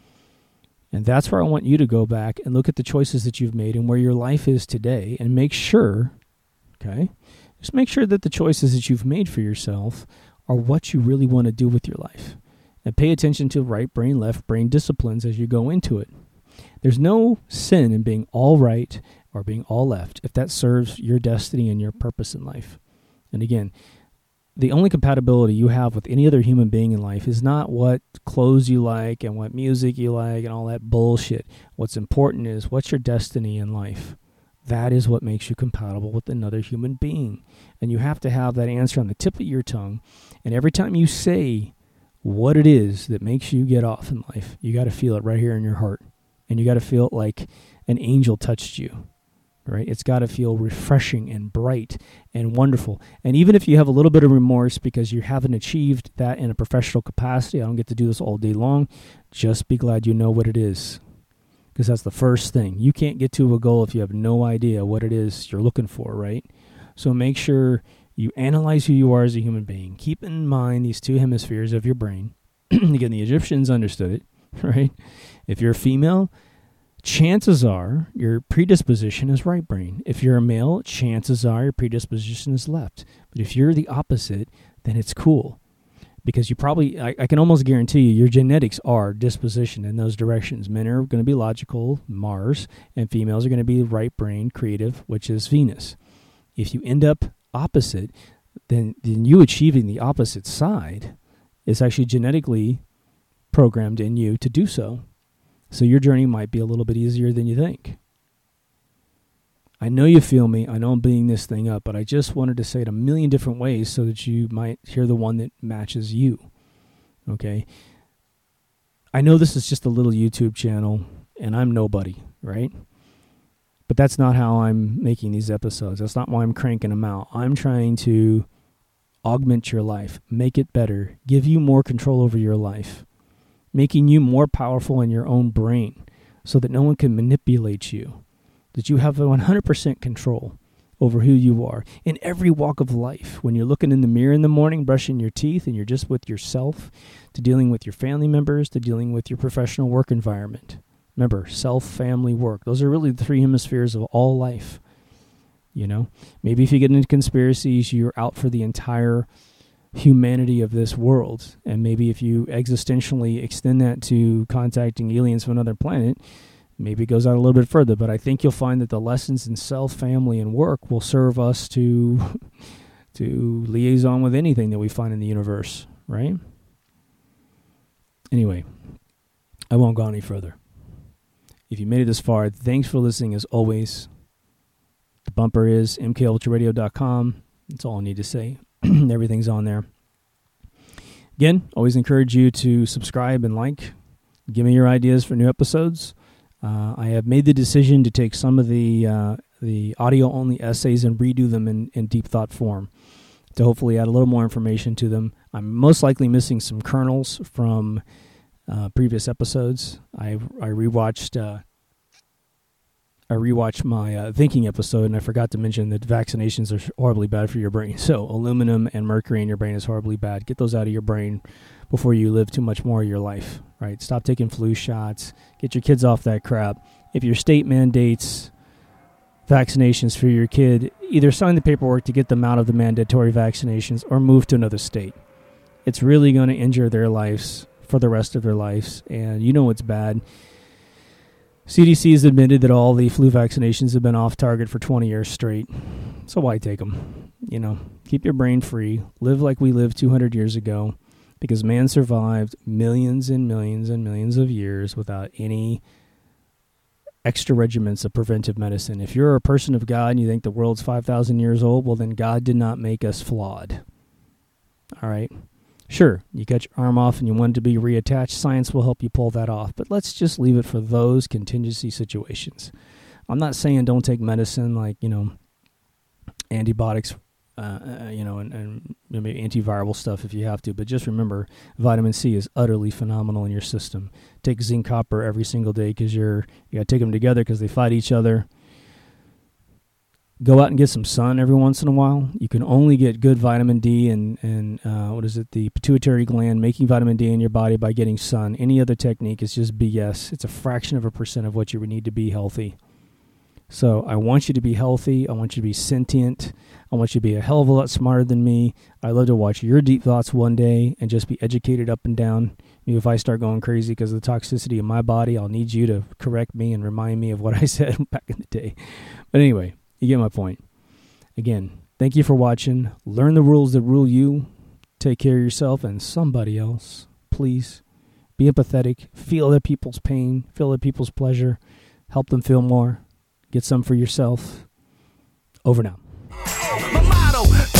And that's where I want you to go back and look at the choices that you've made and where your life is today, and make sure, okay, just make sure that the choices that you've made for yourself are what you really want to do with your life. And pay attention to right brain, left brain disciplines as you go into it. There's no sin in being all right or being all left if that serves your destiny and your purpose in life. And again, the only compatibility you have with any other human being in life is not what clothes you like and what music you like and all that bullshit. What's important is what's your destiny in life. That is what makes you compatible with another human being. And you have to have that answer on the tip of your tongue. And every time you say what it is that makes you get off in life, you got to feel it right here in your heart. And you got to feel it like an angel touched you. Right? It's got to feel refreshing and bright and wonderful. And even if you have a little bit of remorse because you haven't achieved that in a professional capacity, I don't get to do this all day long, just be glad you know what it is. Because that's the first thing. You can't get to a goal if you have no idea what it is you're looking for, right? So make sure you analyze who you are as a human being. Keep in mind these two hemispheres of your brain. Again, the Egyptians understood it, right? If you're a female, chances are your predisposition is right brain. If you're a male, chances are your predisposition is left. But if you're the opposite, then it's cool. Because you probably, I, I can almost guarantee you, your genetics are dispositioned in those directions. Men are going to be logical, Mars, and females are going to be right brain, creative, which is Venus. If you end up opposite, then, then you achieving the opposite side is actually genetically programmed in you to do so. So your journey might be a little bit easier than you think. I know you feel me. I know I'm beating this thing up, but I just wanted to say it a million different ways so that you might hear the one that matches you. Okay? I know this is just a little YouTube channel, and I'm nobody, right? But that's not how I'm making these episodes. That's not why I'm cranking them out. I'm trying to augment your life, make it better, give you more control over your life, making you more powerful in your own brain so that no one can manipulate you, that you have one hundred percent control over who you are in every walk of life. When you're looking in the mirror in the morning, brushing your teeth, and you're just with yourself, to dealing with your family members, to dealing with your professional work environment. Remember, self, family, work. Those are really the three hemispheres of all life. You know, maybe if you get into conspiracies, you're out for the entire humanity of this world. And maybe if you existentially extend that to contacting aliens from another planet, maybe it goes out a little bit further. But I think you'll find that the lessons in self, family, and work will serve us to to liaison with anything that we find in the universe, right? Anyway, I won't go any further. If you made it this far, thanks for listening as always. The bumper is m k ultra radio dot com. That's all I need to say. Everything's on there. Again, always encourage you to subscribe and like. Give me your ideas for new episodes. Uh, I have made the decision to take some of the uh, the audio-only essays and redo them in, in deep thought form to hopefully add a little more information to them. I'm most likely missing some kernels from uh, previous episodes. I I rewatched uh, I rewatched my uh, thinking episode, and I forgot to mention that vaccinations are horribly bad for your brain. So aluminum and mercury in your brain is horribly bad. Get those out of your brain before you live too much more of your life, right? Stop taking flu shots. Get your kids off that crap. If your state mandates vaccinations for your kid, either sign the paperwork to get them out of the mandatory vaccinations or move to another state. It's really going to injure their lives for the rest of their lives, and you know it's bad. C D C has admitted that all the flu vaccinations have been off target for twenty years straight. So why take them? You know, keep your brain free. Live like we lived two hundred years ago, because man survived millions and millions and millions of years without any extra regiments of preventive medicine. If you're a person of God and you think the world's five thousand years old, well, then God did not make us flawed. All right? Sure, you cut your arm off and you want it to be reattached. Science will help you pull that off. But let's just leave it for those contingency situations. I'm not saying don't take medicine like, you know, antibiotics, uh, you know, and, and maybe antiviral stuff if you have to. But just remember, vitamin C is utterly phenomenal in your system. Take zinc copper every single day because you're you got to take them together because they fight each other. Go out and get some sun every once in a while. You can only get good vitamin D and, and uh, what is it, the pituitary gland making vitamin D in your body by getting sun. Any other technique is just B S. It's a fraction of a percent of what you would need to be healthy. So I want you to be healthy. I want you to be sentient. I want you to be a hell of a lot smarter than me. I love to watch your deep thoughts one day and just be educated up and down. Maybe if I start going crazy because of the toxicity of my body, I'll need you to correct me and remind me of what I said back in the day. But anyway, you get my point. Again, thank you for watching. Learn the rules that rule you. Take care of yourself and somebody else. Please be empathetic. Feel other people's pain. Feel other people's pleasure. Help them feel more. Get some for yourself. Over now. My motto,